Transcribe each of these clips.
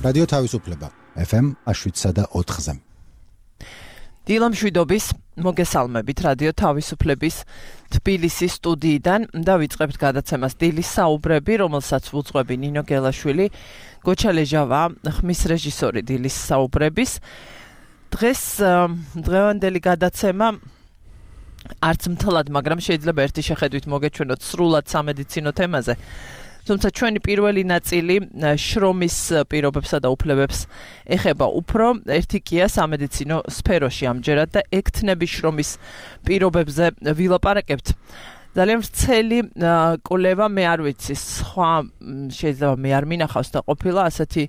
რადიო თავისუფლება FM 7.4-ზე. დილამშვიდობის მოგესალმებით რადიო თავისუფლების თბილისის სტუდიიდან და ვიწყებთ გადაცემას დილის საუბრები, რომელსაც უძღვები ნინო გელაშვილი, გოჩა ლეჟავა, ხმის რეჟისორი დილის საუბრების. დღეს დღევანდელი გადაცემა არც მთლად, მაგრამ შეიძლება ერთი შეხედვით მოგეჩვენოთ სრულად სამედიცინო თემაზე. თუმცა ჩვენი პირველი ნაწილი შრომის პირობებსა და უფლებებს ეხება უფრო, ერთი კია სამედიცინო სფეროში ამჯერად და ექთნების შრომის პირობებზე ვილაპარაკებთ. ძალიან ვრცელი კვლევა მე არ ვიცი, სხვა შეიძლება მე არ მინახავს და ყოფილა ასეთი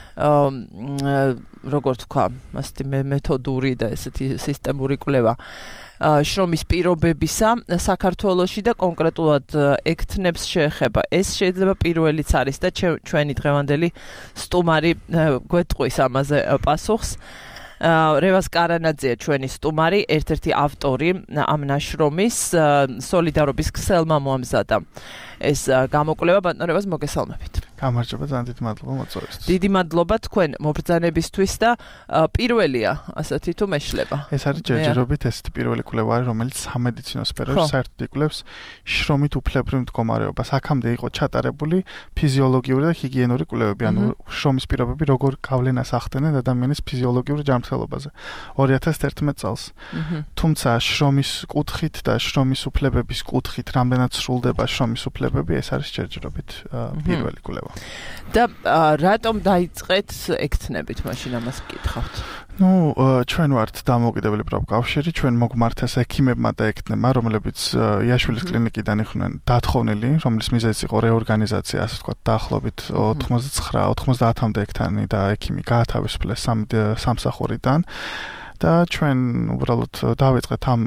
როგორ თქვა, ასეთი მეთოდური და ესეთი სისტემური კვლევა შრომის პირობებისა საქართველოში და კონკრეტულად ექთნებს შეეხება. ეს შეიძლება პირველიც არის და ჩვენი დღევანდელი სტუმარი გვეტყვის ამაზე პასუხს. რევაზ კარანაძეა ჩვენი სტუმარი, ერთ-ერთი ავტორი ამ ნაშრომის, სოლიდარობის ქსელმა მოამზადა ეს გამოკვლევა. ბატონო რევაზ, მოგესალმებით. გამარჯობა, ძალიან დიდი მადლობა მოწვევისთვის. დიდი მადლობა თქვენ მობრძანებისთვის და პირველია, ასეთი თუ მეშლება. ეს არის ჯერჯერობით ესეთი პირველი კვლევა არის, რომელიც სამედიცინო სფეროში საერთოდ იკვლევს შრომით უფლებრივ მდგომარეობას. აქამდე იყო ჩატარებული ფიზიოლოგიური და ჰიგიენური კვლევები, ანუ შრომის პირობები როგორ გავლენას ახდენენ ადამიანის ფიზიოლოგიურ ჯანმრთელობაზე 2011 წელს. თუმცა შრომის კუთხით და შრომის უფლებების კუთხით რამდენად სრულდება შრომის უფლებები, ეს არის ჯერჯერობით პირველი კვლევა. და რატომ დაიწყეთ ექთნებით, მაშინ ამას ვკითხავთ? ჩვენ ვართ დამოუკიდებელი პროფკავშირი, ჩვენ მოგვმართეს ექიმებმა და ექთნებმა, რომლებიც იაშვილის კლინიკიდან იყვნენ დათხოვნილი, რომლის მიზეზი იყო რეორგანიზაცია, ასე ვთქვათ, დაახლოებით 99-90-მდე ექთანი და ექიმი გაათავისუფლეს სამსახურიდან და ჩვენ უბრალოდ დავიწყეთ ამ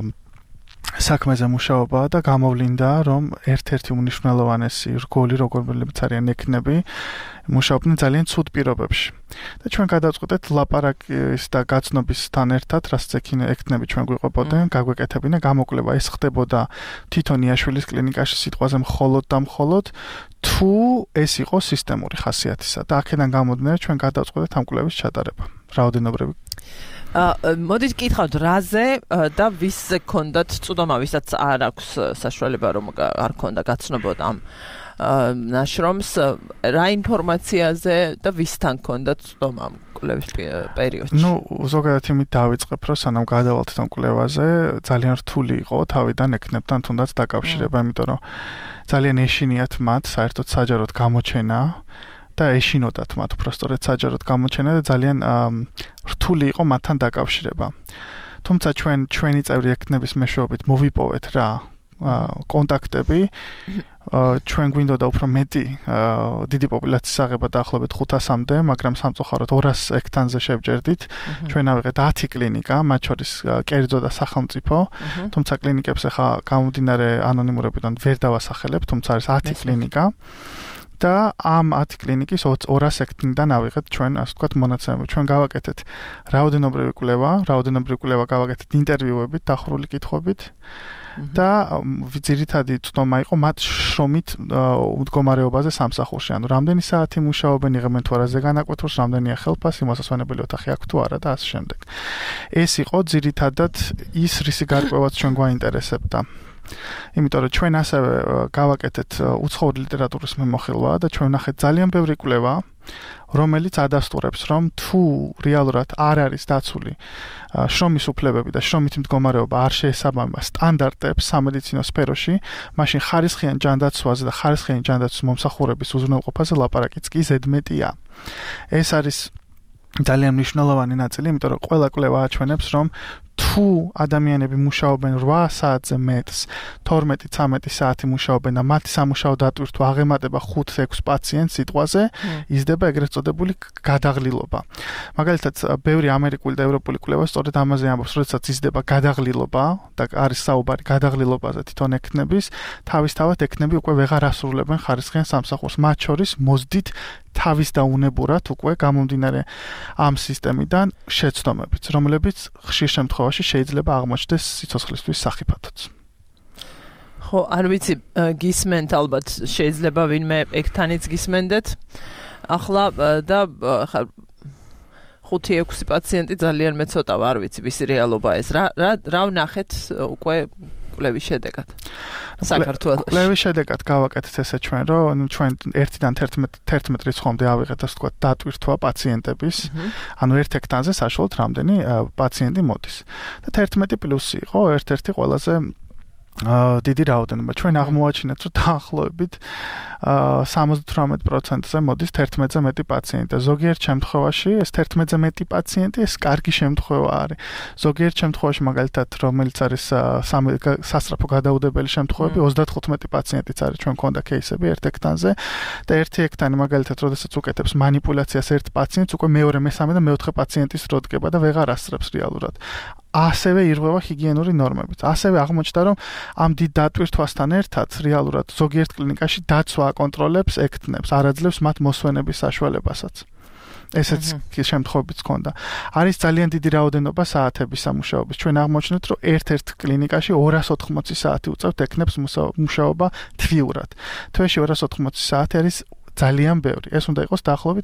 საქმეზე მუშაობა და გამოვლინდა, რომ ერთ-ერთი უმნიშვნელოვანესი რგოლი, როგორიც არიან ექთნები, მუშაობდნენ ძალიან ცუდ პირობებში. და ჩვენ გადავწყვეტეთ ლაპარაკის და გაცნობისთან ერთად, რასაც ექთნები ჩვენ გვიყვებოდნენ, გაგვეკეთებინა გამოკვლევა. ეს ხდებოდა თვითონ იაშვილის კლინიკაში სიტყვაზე მხოლოდ და მხოლოდ თუ ეს იყო სისტემური ხასიათისა და აქედან გამომდინარე ჩვენ გადავწყვეტეთ ამ კვლევის ჩატარება. რაოდენობრივი მოდით კითხავთ რაზე და ვისზე გქონდათ წვდომა, ვისაც არ აქვს საშუალება რომ არ ქონდა გაცნობოდა ამ ნაშრომს, რა ინფორმაციაზე და ვისთან გქონდათ წვდომა ამ კვლევის პერიოდში? ზოგადად იმით დავიწყებ, რომ სანამ გადავალთ ამ კვლევაზე, ძალიან რთული იყო თავიდან ექთნებთან თუნდაც დაკავშირება, იმიტომ რომ ძალიან ეშინიათ მათ საერთოდ საჯაროდ გამოჩენა და ეშინოდათ მათ უბრალოდ საჯაროდ გამოჩენა და ძალიან რთული იყო მათთან დაკავშირება. თუმცა ჩვენი წევრი ექთნების მეშვეობით მოვიპოვეთ რა კონტაქტები, ჩვენ გვინდოდა უფრო მეტი დიდი პოპულაციის აღება დაახლოებით 500-მდე, მაგრამ სამწუხაროდ 200 ექთანზე შევჯერდით. ჩვენ ავიღეთ 10 კლინიკა, მათ შორის კერძო და სახელმწიფო, თუმცა კლინიკებს ახლა გამომდინარე ანონიმურობიდან ვერ დავასახელებ, თუმცა არის 10 კლინიკა. და ამ 10 კლინიკის 200 ექთნიდან ავიღეთ ჩვენ, ასე ვთქვათ, მონაცემები. ჩვენ გავაკეთეთ რაოდენობრივი კვლევა გავაკეთეთ ინტერვიუებით, დახურული კითხვებით და ძირითადი წვდომა იყო მათ შრომით მდგომარეობაზე სამსახურში. ანუ რამდენი საათი მუშაობენ, იღებენ თუ არა ზეგანაკვეთურს, რამდენია ხელფასი, მოსასვენებელი ოთახი აქვს თუ არა და ასე შემდეგ. ეს იყო ძირითადად ის რისი გარკვევაც ჩვენ გვაინტერესებდა. იმიტომ რომ ჩვენ ასევე გავაკეთეთ უცხოური ლიტერატურის მიმოხილვა და ჩვენ ვნახეთ ძალიან ბევრი კვლევა, რომელიც ადასტურებს, რომ თუ რეალურად არ არის დაცული შრომის უფლებები და შრომით მდგომარეობა არ შეესაბამება სტანდარტებს სამედიცინო სფეროში, მაშინ ხარისხიან ჯანდაცვაზე და ხარისხიანი ჯანდაცვის მომსახურების უზრუნველყოფაზე ლაპარაკიც კი ზედმეტია. ეს არის ძალიან მნიშვნელოვანი ნაწილი, იმიტომ რომ ყველა კვლევა აჩვენებს, რომ თუ ადამიანები მუშაობენ 8 საათზე მეტს, 12-13 საათი მუშაობენ და მათი სამუშაო დატვირთვა აღემატება 5-6 პაციენტს სიტყვაზე, იზრდება ეგრეთ წოდებული გადაღლილობა. მაგალითად, ბევრი ამერიკული და ევროპული კვლევა სწორედ ამაზე ამბობს, როდესაც იზრდება გადაღლილობა და არის საუბარი გადაღლილობაზე თვითონ ექთნების, თავისთავად ექთნები უკვე ვეღარ ასრულებენ ხარისხიან სამსახურს, მათ შორის მოზდით თავის დაუნებურად უკვე გამომდინარე ამ სისტემიდან შეცდომებით, რომლებიც ხშირ შემთხვევაში შეიძლება აღმოჩნდეს სიცოცხლისთვის სახიფათოც. ხო, არ ვიცი, გისმენთ ალბათ შეიძლება ვინმე ექთანიც გისმენდეთ. ახლა და 5-6 პაციენტი ძალიან მეცოტა არ ვიცი ვის რეალობა ეს რა ვნახეთ უკვე კვლევის შედეგად საქართველოში კვლევის შედეგად გავაკეთეთ ესე ჩვენ რომ ჩვენ 1-დან 11 რიცხვამდე ავიღეთ ასე ვთქვათ დატვირთვა პაციენტების ანუ ერთ ჰექტარზე საშუალოდ რამდენი პაციენტი მოდის და 11 პლუსი იყო ერთ-ერთი ყველაზე დიდი რაოდენობა ჩვენ აღმოაჩინეთ რომ დაახლოებით 78%-ზე მოდის 11-ზე მეტი პაციენტი და ზოგიერთ შემთხვევაში ეს 11-ზე მეტი პაციენტი ეს კარგი შემთხვევა არის ზოგიერთ შემთხვევაში მაგალითად რომელიც არის სასწრაფო გადაუდებელი შემთხვევები 35 პაციენტიც არის ჩვენ მქონდა кейსები ერთ ჰექტარზე და ერთი ჰექტარი მაგალითად როდესაც უკეთებს манипуляციას ერთ პაციენტს უკვე მეორე მესამე და მეოთხე პაციენტის რო დგება და ვეღარ ასწრებს რეალურად ასევე ირღვევა ჰიგიენური ნორმებით. ასევე აღმოჩნდა, რომ ამ დიდ დატვირთვასთან ერთად რეალურად ზოგიერთ კლინიკაში დაცვა აკონტროლებს ექთნებს, არ აძლევს მათ მოსვენების საშუალებასაც. ესეც შემთხვევებიც ჰქონდა. არის ძალიან დიდი რაოდენობა საათების სამუშაობის. ჩვენ აღმოჩნდით, რომ ერთ-ერთ კლინიკაში 280 საათი უწევთ ექთნებს მუშაობა თვიურად. თვეში 280 საათი არის ძალიან ბევრი. ეს უნდა იყოს დაახლოებით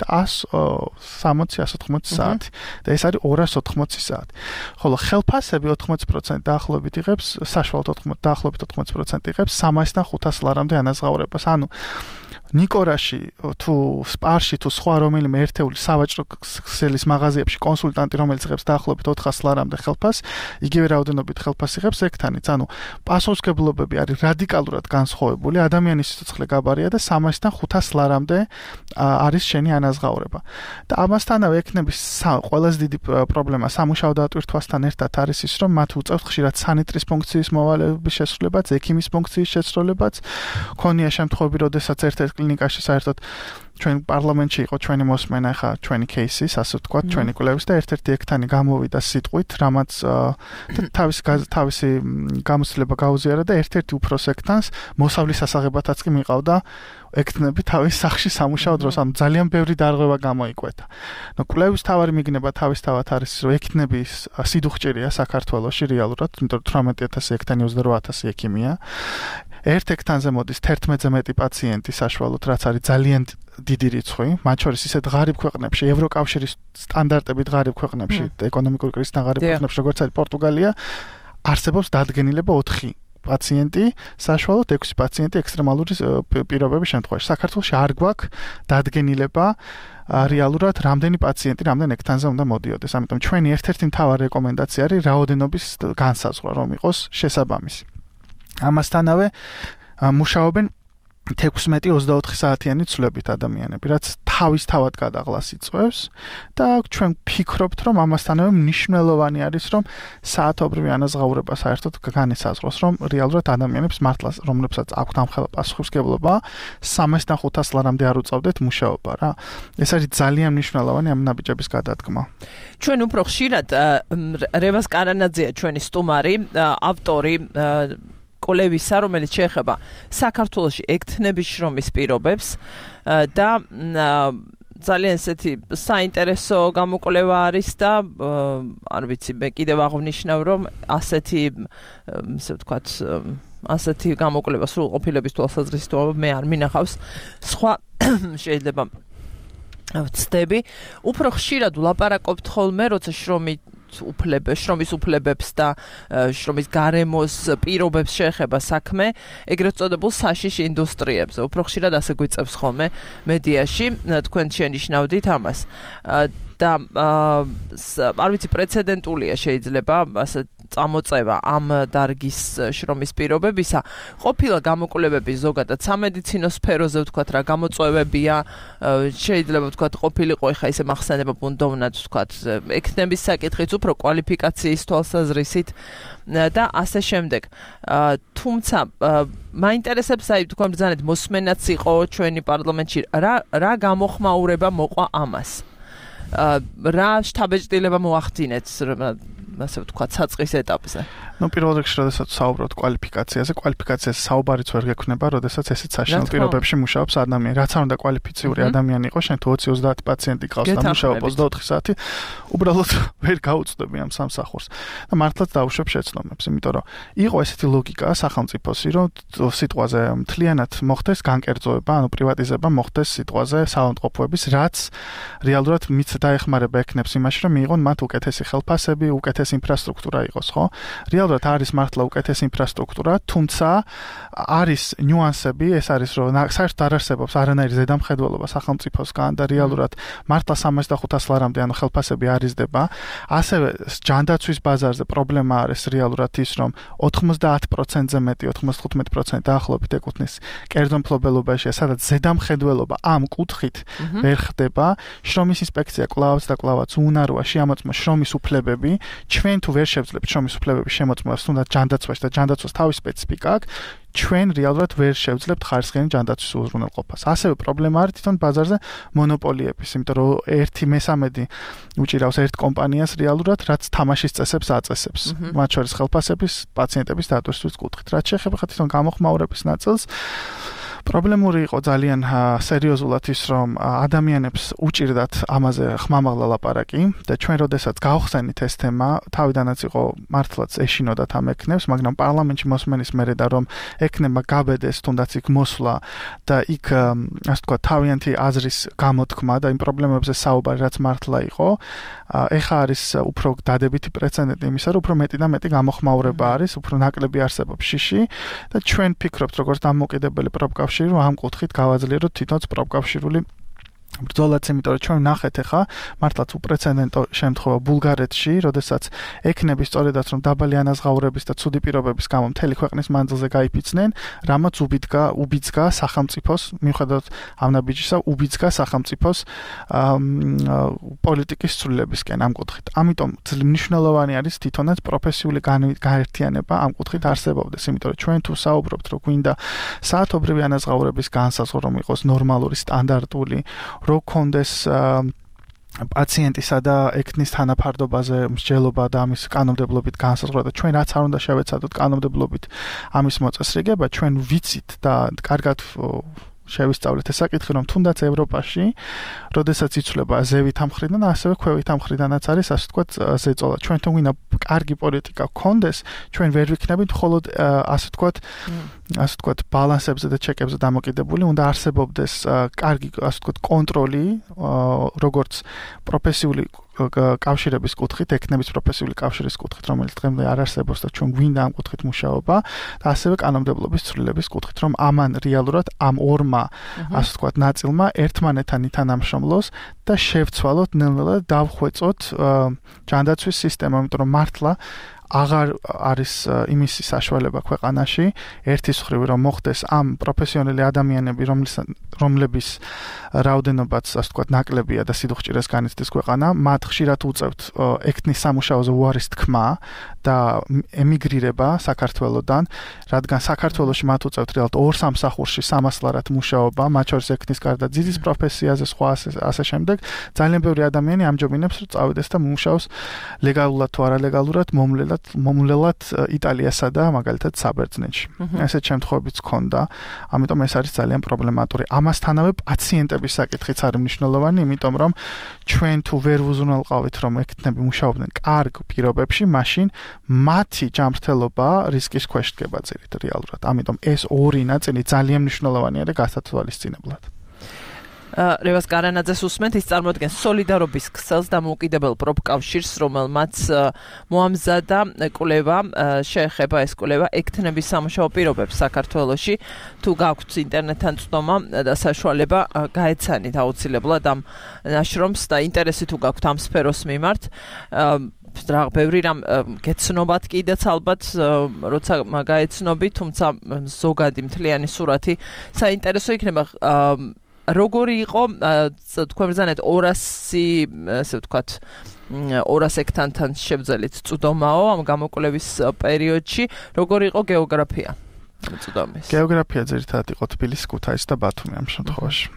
160-180 საათი და ეს არის 280 საათი. ხოლო ხელფასები 80% დაახლოებით იღებს, საშუალოდ დაახლოებით 80% იღებს 300-დან 500 ლარამდე ანაზღაურებას. ანუ ნიკორაში თუ სპარში თუ სხვა რომელიმე ერთეული სავაჭრო ქსელის მაღაზიებში კონსულტანტი რომელიც იღებს დაახლოებით 400 ლარამდე ხელფასს, იგივე რაოდენობით ხელფასს იღებს ექთანიც. ანუ პასუხისმგებლობები არის რადიკალურად განსხვავებული, ადამიანის სიცოცხლე გაბარია და 300-დან 500 ლარამდე არის შენი ანაზღაურება. და ამასთანავე ექნების ყველაზე დიდი პრობლემა სამუშაო დატვირთვასთან ერთად არის ის, რომ მათ უწევთ ხშირად სანიტრის ფუნქციის მოვალეობის შესრულებაც, ექიმის ფუნქციის შესრულებაც. ქონია შემთხვევები, როდესაც ერთ-ერთ კლინიკაში საერთოდ ჩვენ პარლამენტში იყო ჩვენი მოსმენა, ხა ჩვენი кейსის, ასე ვთქვათ, ჩვენი კვლევის და ერთ-ერთი ექთანი გამოვიდა სიტყვით, რამაც თავისი გამოცდილება გაუზიარა და ერთ-ერთი უფროს ექთანს მოსავლის სასაღებათაც კი მიყავდა ექთნები თავის სახლში სამუშაო დროს, ანუ ძალიან ბევრი დარღვევა გამოიკვეთა. ნუ კვლევის თავარი მიგნება თავისთავად არის, რომ ექთნების სიდუხჭირია საქართველოში რეალურად, იმიტომ რომ 18000 ექთანი 28000 ექიმია. ერთ ექთანზე მოდის 11-ზე მეტი პაციენტი საშუალოდ, რაც არის ძალიან დიდი რიცხვი, მათ შორის ისეთ ღარიბ ქვეყნებში, ევროკავშირის სტანდარტებით ღარიბ ქვეყნებში, ეკონომიკური კრიზისთან ღარიბ ქვეყნებში, როგორც არის პორტუგალია, არსებობს დადგენილება 4 პაციენტი, საშუალოდ 6 პაციენტი ექსტრემალური პირობების შემთხვევაში. საქართველოში არ გვაქვს დადგენილება რეალურად რამდენი პაციენტი რამდენ ექთანზე უნდა მოდიოდეს. ამიტომ ჩვენი ერთ-ერთი მთავარი რეკომენდაცია არის რაოდენობის განსაზღვრა, რომ იყოს შესაბამისი. ამასთანავე მუშაობენ 16-24 საათიანი ცვლებით ადამიანები, რაც თავისთავად გადაღლას იწვევს და ჩვენ ვფიქრობთ, რომ ამასთანავე მნიშვნელოვანი არის, რომ საათობრივი ანაზღაურება საერთოდ განესაზღვროს, რომ რეალურად ადამიანებს მართლაც, რომლებსაც აქვთ ამხელა პასუხისმგებლობა, 300-დან 500 ლარამდე არ უწევდეთ მუშაობა რა. ეს არის ძალიან მნიშვნელოვანი ამ ნაბიჯების გადადგმა. ჩვენ უფრო ხშირად რევას კარანაძეა ჩვენი სტუმარი, ავტორი კვლევისა, რომელიც შეეხება საქართველოში ექთნების შრომის პირობებს და ძალიან ესეთი საინტერესო გამოკვლევა არის და არ ვიცი, მე კიდევ აღვნიშნავ, რომ ასეთი ისე ვთქვათ, ასეთი გამოკვლევა სრულყოფილების თვალსაზრისით მე არ მინახავს. სხვა შეიძლება ვცდები, უფრო ხშირად ვლაპარაკობთ ხოლმე, როცა შრომის უფლებებს და შრომის გარემოს პირობებს შეეხება საქმე, ეგრეთ წოდებულ საშიში ინდუსტრიებზე. უფრო ხშირად ასე გვიწევს ხოლმე მედიაში, თქვენ შენიშნავდით ამას. და არ ვიცი, პრეცედენტულია შეიძლება ასე წამოწევა ამ დარგის შრომის პირობებისა. ყოფილა გამოკვლევები ზოგადად სამედიცინო სფეროზე ვთქვათ რა გამოწვევებია, შეიძლება ვთქვათ ყოფილიყო ეხა ისე მახსენება ბუნდოვნად ვთქვათ ექთნების საკითხიც უფრო კვალიფიკაციის თვალსაზრისით და ასე შემდეგ. თუმცა მაინტერესებს აი თქვენ ბრძანეთ მოსმენაც იყო ჩვენი პარლამენტში, რა გამოხმაურება მოყვა ამას. რა შთაბეჭდილება მოახდინეთ ასე ვთქვათ, საწყის ეტაპზე. ნუ პირველ რიგში, როდესაც საუბრობთ კვალიფიკაციაზე, კვალიფიკაციაზე საუბარიც ვერ გექნება, როდესაც ესეც საშინელ პირობებში მუშაობს ადამიანი. რაც არ უნდა კვალიფიციური ადამიანი იყოს, შენ თუ 20-30 პაციენტი გყავს და მუშაობ 24 საათი, უბრალოდ ვერ გაუწდები ამ სამსახურს. და მართლაც დაუშვებ შეცდომებს, იმიტომ რომ იყო ესეთი ლოგიკა სახელმწიფოსი, რომ სიტყვაზე მთლიანად მოხდეს განკერძოება, ანუ პრივატიზება მოხდეს სიტყვაზე საავადმყოფოების, რაც რეალურად მით დაეხმარება ექნებს იმაში, რომ მიიღონ მათ უკეთესი ხელფასები, უკეთესი ინფრასტრუქტურა იყოს, ხო? რეალურად არის მართლა უკეთესი ინფრასტრუქტურა, თუმცა არის ნიუანსები, ეს არის რომ საერთოდ არ არსებობს არანაირი ზედამხედველობა სახელმწიფოსგან და რეალურად მართლა 300-500 ლარამდე ანუ ხელფასები არ იზრდება. ასევე ჯანდაცვის ბაზარზე პრობლემა არის რეალურად ის, რომ 90%-ზე მეტი, 95% დაახლოებით ეკუთვნის კერძო მფლობელობაში, სადაც ზედამხედველობა ამ კუთხით ვერ ხდება. შრომის ინსპექცია კლავაც და კლავაც უნაროა შეამოწმოს შრომის უფლებები. ჩვენ თუ ვერ შევძლებთ შრომის უფლებების შემოწმებას, თუნდაც ჯანდაცვაში და ჯანდაცვას თავის სპეციფიკა აქვს, ჩვენ რეალურად ვერ შევძლებთ ხარისხიანი ჯანდაცვის უზრუნველყოფას. ასევე პრობლემა არის თვითონ ბაზარზე მონოპოლიების, იმიტომ რომ 1/3 უჭირავს ერთ კომპანიას რეალურად, რაც თამაშის წესებს აწესებს. მათ შორის ხელფასების, პაციენტების დატვირთვის კუთხით. რაც შეეხება თვითონ გამოხმაურების ნაწილს, პრობლემური იყო ძალიან სერიოზულად ის, რომ ადამიანებს უჭირდათ ამაზე ხმამაღლა ლაპარაკი და ჩვენ როდესაც გავხსენით ეს თემა, თავიდანაც იყო მართლაც ეშინოდათ ამ ექნებს, მაგრამ პარლამენტში მოსმენის მერე და რომ ექნება გაბედეს თუნდაც იქ მოსვლა და იქ ასე ვთქვათ თავიანთი აზრის გამოთქმა და იმ პრობლემებზე საუბარი, რაც მართლა იყო, ეხა არის უფრო დადებითი პრეცედენტი იმისა, რომ უფრო მეტი და მეტი გამოხმაურება არის, უფრო ნაკლები არსებობს შიში და ჩვენ ფიქრობთ როგორც დამოუკიდებელი პროფკავშირი, რომ ამ კუთხით გავაძლიეროთ თვითონაც პროფკავშირული ბრძოლაც, იმიტომ რომ ჩვენ ნახეთ ახლა მართლაც უპრეცედენტო შემთხვევა ბულგარეთში, როდესაც ექნები სწორედაც რომ დაბალი ანაზღაურების და ცუდი პირობების გამო მთელი ქვეყნის მანძილზე გაიფიცნენ, რამაც უბიძგა სახელმწიფოს, მიუხედავად ამნაბიჯისა, უბიძგა სახელმწიფოს პოლიტიკის ცვლილებისკენ ამ კუთხით. ამიტომ მნიშვნელოვანი არის თვითონაც პროფესიული გაერთიანება ამ კუთხით არსებობდეს, იმიტომ რომ ჩვენ თუ საუბრობთ, რომ გვინდა საათობრივი ანაზღაურების განსაზღვრა, რომ იყოს ნორმალური, სტანდარტული, რო კონდეს პაციენტისა და ექნის თანაფარდობაზე მსჯელობა და ამის კანონმდებლობით განსაზღვრა და ჩვენ რაც არ უნდა შევეცადოთ კანონმდებლობით ამის მოწესრიგება, ჩვენ ვიცით და კარგად შევისწავლეთ ეს საკითხი, რომ თუნდაც ევროპაში, როდესაც იცვლება ზევით ამ მხრიდან, ასევე ქვევით ამ მხრიდანაც არის, ასე ვთქვათ, ზეწოლა. ჩვენ თუ გვინდა კარგი პოლიტიკა გქონდეს, ჩვენ ვერ ვიქნებით მხოლოდ ასე ვთქვათ, ბალანსებზე და ჩეკებზე დამოკიდებული, უნდა არსებობდეს კარგი, ასე ვთქვათ, კონტროლი, როგორც პროფესიული კავშირების კუთხით, ექნების პროფესიული კავშირის კუთხით, რომელიც დღემდე არ არსებობს და ჩვენ გვინდა ამ კუთხით მუშაობა და ასევე კანონმდებლობის ცვლილების კუთხით, რომ ამან რეალურად ამ ორმა, ასე ვთქვათ, ნაწილმა ერთმანეთთან ითანამშრომლოს და შევცვალოთ ნელ-ნელა დავხვეწოთ ჯანდაცვის სისტემა, იმიტომ რომ მართლა აღარ არის იმისი საშუალება ქვეყანაში ერთის მხრივ რომ მოხდეს ამ პროფესიონალი ადამიანები, რომლების რაოდენობაც, ასე ვთქვათ, ნაკლებია და სიდუხჭირეს განიცდის ქვეყანა, მათ ხშირად უწევთ ექნის სამუშაოზე უარის თქმა და ემიგრირება საქართველოდან, რადგან საქართველოში მათ უწევთ რეალურად ორ სამსახურში 300 ლარად მუშაობა, მათ შორის ექნის გარდა ძიძის პროფესიაზე, სხვა ასე შემდეგ. ძალიან ბევრი ადამიანი ამჯობინებს, რომ წავიდეს და მუშაობს ლეგალურად თუ არალეგალურად, მომლელად იტალიასა და მაგალითად საბერძნეთში. ესეთ შემთხვევებიც ჰქონდა, ამიტომ ეს არის ძალიან პრობლემატური. ამასთანავე პაციენტების საკითხიც არის მნიშვნელოვანი, იმიტომ რომ ჩვენ თუ ვერ ვუზრუნველყავით, რომ ექნები მუშაობდნენ კარგ პირობებში, მაშინ მათი ჯანმრთელობა რისკის ქვეშ დგება ძირით რეალურად. ამიტომ ეს ორი ნაწილი ძალიან მნიშვნელოვანია და გასათვალისწინებლად. რევას კარანაძეს უსმენთ, ის წარმოადგენს სოლიდარობის ქსელს დამოუკიდებელ პროფკავშირს, რომელმაც მოამზადა კვლევა, შეეხება ეს კვლევა ექნების სამუშაო პირობებს საქართველოში. თუ გაქვთ ინტერნეტთან წვდომა და საშუალება, გაეცანით აუცილებლად ამ ნაშრომს და ინტერესი თუ გაქვთ ამ სფეროს მიმართ, ბევრი რამ გეცნობათ კიდეც ალბათ, როცა გაეცნობით, თუმცა ზოგადი მთლიანი სურათი საინტერესო იქნება. როგორი იყო თქვენ ბრძანეთ 200, ასე ვთქვათ, 200 ექთანთან შევძელით წვდომაო ამ გამოკვლევის პერიოდში, როგორი იყო გეოგრაფია წვდომის? გეოგრაფია ძირითადად იყო თბილისი, ქუთაისი და ბათუმი ამ შემთხვევაში.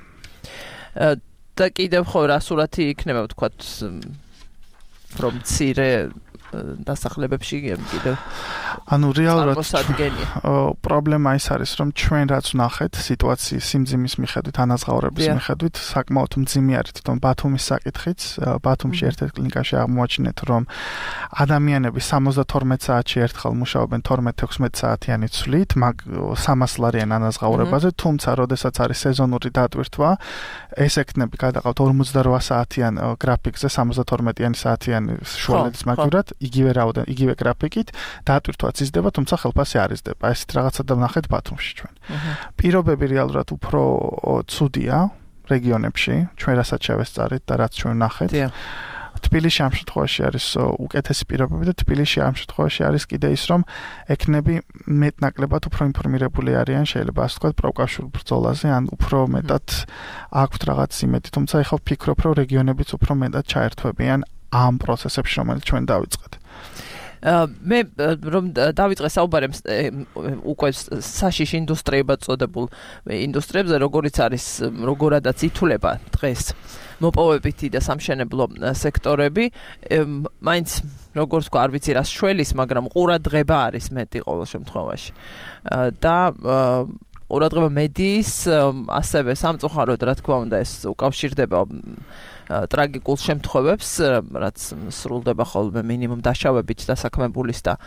და კიდევ ხო რა სურათი იქნება, ვთქვათ, რომ მცირე დასახლებებში კიდევ ანუ რეალურად წარმოსადგენია. პრობლემა ის არის, რომ ჩვენ რაც ვნახეთ სიტუაციის სიმძიმის მიხედვით, ანაზღაურების მიხედვით, საკმაოდ მძიმე არის თვითონ ბათუმის საკითხიც. ბათუმში ერთ-ერთ კლინიკაში აღმოაჩინეთ, რომ ადამიანები 72 საათში ერთხელ მუშაობენ 12-16 საათიანი ცვლით, მაგ 300 ლარიან ანაზღაურებაზე, თუმცა როდესაც არის სეზონური დატვირთვა, ეს ექნები გადაყავთ 48 საათიან გრაფიკზე, 72-იანი საათიანი შუალედის მაგივრად, იგივე გრაფიკით, დატვირთვაც იზრდება, თუმცა ხელფასი არ იზრდება. ესეთ რაღაცა ვნახეთ ბათუმში ჩვენ. პირობები რეალურად უფრო ცუდია რეგიონებში, ჩვენ რასაც შევესწარით და რაც ჩვენ ვნახეთ. თბილისში ამ შემთხვევაში არის უკეთესი პირობები და თბილისში ამ შემთხვევაში არის კიდე ის, რომ ექნები მეტნაკლებად უფრო ინფორმირებული არიან, შეიძლება ასე ვთქვათ, პროკავშირულ ბრძოლაზე, ან უფრო მეტად აქვთ რაღაც იმედი, თუმცა ეხლა ვფიქრობ, რომ რეგიონებიც უფრო მეტად ჩაერთვებიან ამ პროცესებში, რომელიც ჩვენ დავიწყეთ. მე რომ დავიწყე საუბარი უკვე საშიში ინდუსტრიებად წოდებულ ინდუსტრიებზე, როგორიც არის, როგორადაც ითვლება დღეს მოპოვებითი და სამშენებლო სექტორები, მაინც როგორც ვთქვა, არ ვიცი რას შველის, მაგრამ ყურადღება არის მეტი ყოველ შემთხვევაში. და ყურადღება მედიის, ასევე სამწუხაროდ, რა თქმა უნდა, ეს უკავშირდება ტრაგიკულ შემთხვევებს, რაც სრულდება ხოლმე მინიმუმ დაშავებით დასაქმებულის და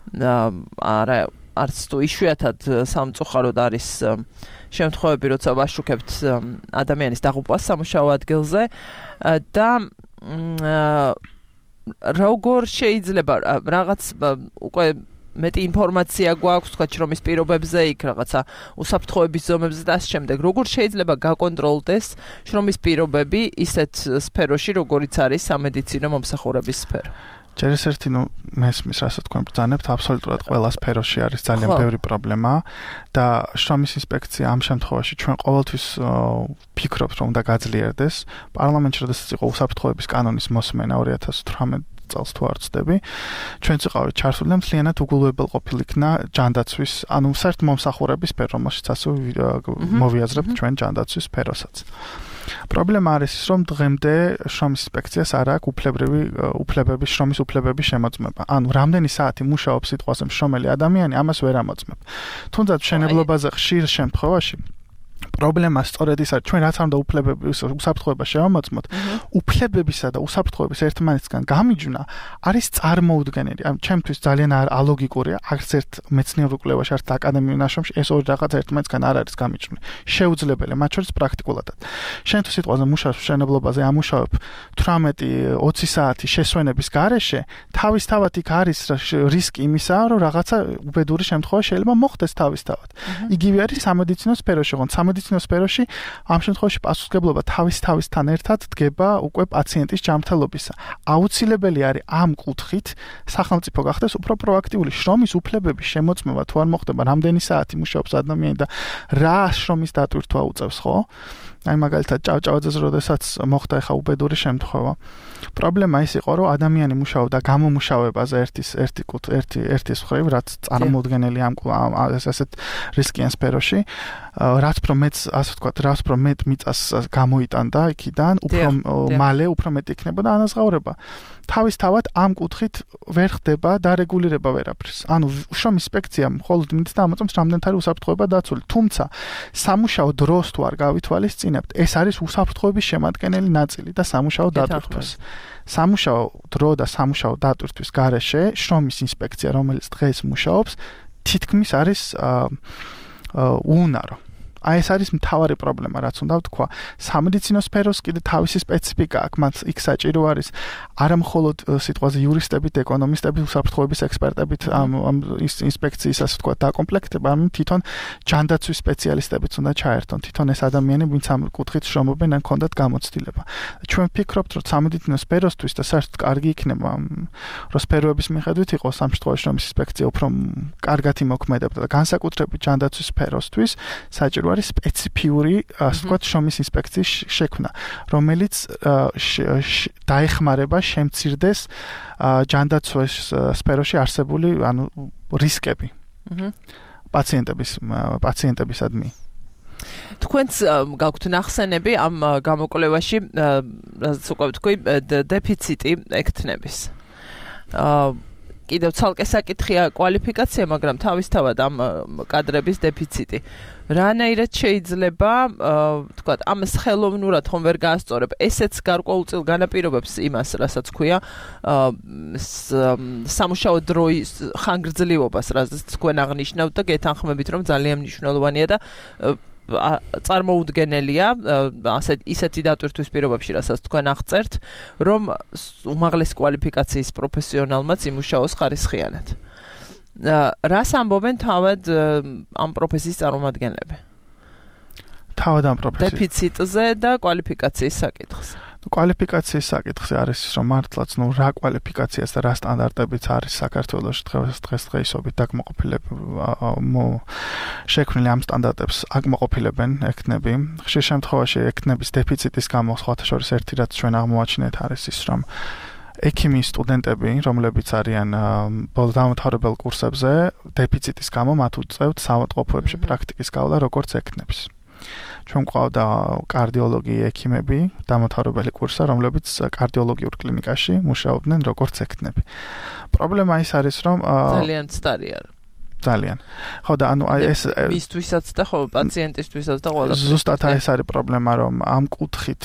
არც თუ იშვიათად სამწუხაროდ არის შემთხვევები, როცა ვაშუქებთ ადამიანის დაღუპვას სამუშაო ადგილზე და როგორ შეიძლება რაღაც უკვე მეტი ინფორმაცია გვაქვს, თქვა შრომის პირობებზე, იქ რაღაცა უსაფრთხოების ზომებზე და ამ შემდეგ, როგორ შეიძლება გაკონტროლდეს შრომის პირობები ისეთ სფეროში, როგორიც არის სამედიცინო მომსახურების სფერო? ჯერ ეს ერთი, მესმის, რასაც თქვენ ბრძანებთ, აბსოლუტურად ყველა სფეროში არის ძალიან ბევრი პრობლემა და შრომის ინსპექცია ამ შემთხვევაში ჩვენ ყოველთვის ვფიქრობთ, რომ უნდა გაძლიერდეს. პარლამენტში როდესაც იყო უსაფრთხოების კანონის მოსმენა 2018 წელს თუ არ ვცდები, ჩვენც ვიყავით ჩართული და მთლიანად უგულვებელ იქნა ჯანდაცვის, ანუ საერთოდ მომსახურების სფერო, რომელშიც ასე მოვიაზრებთ ჩვენ ჯანდაცვის სფეროსაც. პრობლემა არის ის, რომ დღემდე შრომის ინსპექციას არ აქვს უფლებები, შრომის უფლებების შემოწმება. ანუ რამდენი საათი მუშაობს სიტყვაზე მშრომელი ადამიანი, ამას ვერ ამოწმებ. თუნდაც მშენებლობაზე ხშირ შემთხვევაში პრობლემა სწორედ ის არის, ჩვენ რაც ამდა უსაფრთხოება შევამოწმოთ, უფლებებისა და უსაფრთხოების ერთმანეთისგან გამიჯვნა არის წარმოუდგენელი. ანუ ჩემთვის ძალიან ალოგიკურია, არც ერთ მეცნიერულ კვლევაში, არც აკადემიურ ნაშრომში ეს ორი რაღაც ერთმანეთისგან არ არის გამიჯვნი. შეუძლებელია, მათ შორის პრაქტიკულადად. შენ თუ სიტყვაზე მუშაობს მშენებლობაზე, ამუშავებ 18-20 საათი შესვენების გარეშე, თავისთავად იქ არის რისკი იმისა, რომ რაღაცა უბედური შემთხვევა შეიძლება მოხდეს თავისთავად. იგივე არის სამედიცინო სფეროში, სამედიცინო სფეროში ამ შემთხვევაში პასუხისმგებლობა თავისთან ერთად დგება უკვე პაციენტის ჯანმრთელობისა. აუცილებელი არის ამ კუთხით სახელმწიფო გახდეს უფრო პროაქტიული შრომის უფლებების შემოწმება, თუ არ მოხდება რამდენი საათი მუშაობს ადამიანი და რა შრომის დატვირთვა უწევს, ხო? აი მაგალითად ჭავჭავაძეს როდესაც მოხდა ახლა უბედური შემთხვევა. პრობლემა ის იყო, რომ ადამიანი მუშაობდა გამომუშავებაზე ერთი მხრივ, რაც წარმოუდგენელი ამ ასეთ რისკიან სფეროში, რაც უფრო მეტ მიწას გამოიტანდა იქიდან, უფრო მალე, უფრო მეტი იქნებოდა ანაზღაურება. თავისთავად ამ კუთხით ვერ ხდება დარეგულირება ვერაფრის. ანუ შრომის ინსპექცია მხოლოდ იმით დამოწმებს, რამდენად არის უსაფრთხოება დაცული. თუმცა სამუშაო დროს თუ არ გავითვალისწინებთ, ეს არის უსაფრთხოების შემადგენელი ნაწილი და სამუშაო დატვირთვის. სამუშაო დრო და სამუშაო დატვირთვის გარეშე შრომის ინსპექცია, რომელიც დღეს მუშაობს, თითქმის არის უუნარო. აი ეს არის მთავარი პრობლემა, რაც უნდა ვთქვა. სამედიცინო სფეროს კიდე თავისი სპეციფიკა აქვს, მათ იქ საჭირო არის არა მხოლოდ სიტყვაზე იურისტებით, ეკონომისტებით, უსაფრთხოების ექსპერტებით ამ ინსპექციის ასე ვთქვა დაკომპლექტება, ამ თვითონ ჯანდაცვის სპეციალისტებიც უნდა ჩაერთონ. თვითონ ეს ადამიანები, ვინც ამ კუთხით შრომობენ, ან ქონდათ გამოცდილება. ჩვენ ვფიქრობთ, რომ სამედიცინო სფეროსთვის და საერთოდ კარგი იქნება, რომ სფეროების მიხედვით იყოს ამ შემთხვევაში შრომის ინსპექცია უფრო კარგად იმოქმედებდა და განსაკუთრებით ჯანდაცვის სფეროსთვის საჭირო არის სპეციფიური, ასე ვთქვათ, შრომის ინსპექციის შექმნა, რომელიც დაეხმარება შემცირდეს ჯანდაცვის სფეროში არსებული, ანუ რისკები. პაციენტებისადმი. თქვენც გაქვთ ნახსენები ამ გამოკვლევაში, რაც უკვე ვთქვი, დეფიციტი ექთნების. კიდევ ცალკე საკითხია კვალიფიკაცია, მაგრამ თავისთავად ამ კადრების დეფიციტი. რანაირად შეიძლება, თქვათ, ამას ხელოვნურად ხომ ვერ გაასწორებ. ესეც გარკვეულწილ განაპირობებს იმას, რასაც ქვია, სამუშაო დროის ხანგრძლივობას, რასაც თქვენ აღნიშნავთ და გეთანხმებით, რომ ძალიან მნიშვნელოვანია და წარმოუდგენელია ისეთი დატვირთვის პირობებში, რასაც თქვენ აღწერთ, რომ უმაღლესი კვალიფიკაციის პროფესიონალმაც იმუშაოს ხარისხიანად. რას ამბობენ თავად ამ პროფესიის წარმომადგენლები? თავად ამ პროფესიის დეფიციტზე და კვალიფიკაციის საკითხზე. კვალიფიკაციის საკითხზე არის ის, რომ მართლაც რა კვალიფიკაციას და რა სტანდარტებიც არის საქართველოში დღესდღეობით შექმნილი ამ სტანდარტებს აკმაყოფილებენ ექნები. ხშირ შემთხვევაში ექნების დეფიციტის გამო სხვათა შორის ერთი რაც ჩვენ აღმოაჩინეთ არის ის, რომ ექიმიის სტუდენტები, რომლებიც არიან დამთავრებელ კურსებზე, დეფიციტის გამო მათ უწევთ საავადმყოფოებში პრაქტიკის გავლა როგორც ექნებს. ჩვენ გვყავდა კარდიოლოგი ექიმები, დამთავრებელი კურსა, რომლებიც კარდიოლოგიურ კლინიკაში მუშაობდნენ როგორც ექნები. პრობლემა ის არის, რომ ძალიან ცდარი არის. ძალიან. ხო და ეს მისთვისაც და ხო პაციენტისთვისაც და ყველაფერს. ზუსტად ეს არის პრობლემა, რომ ამ კუთხით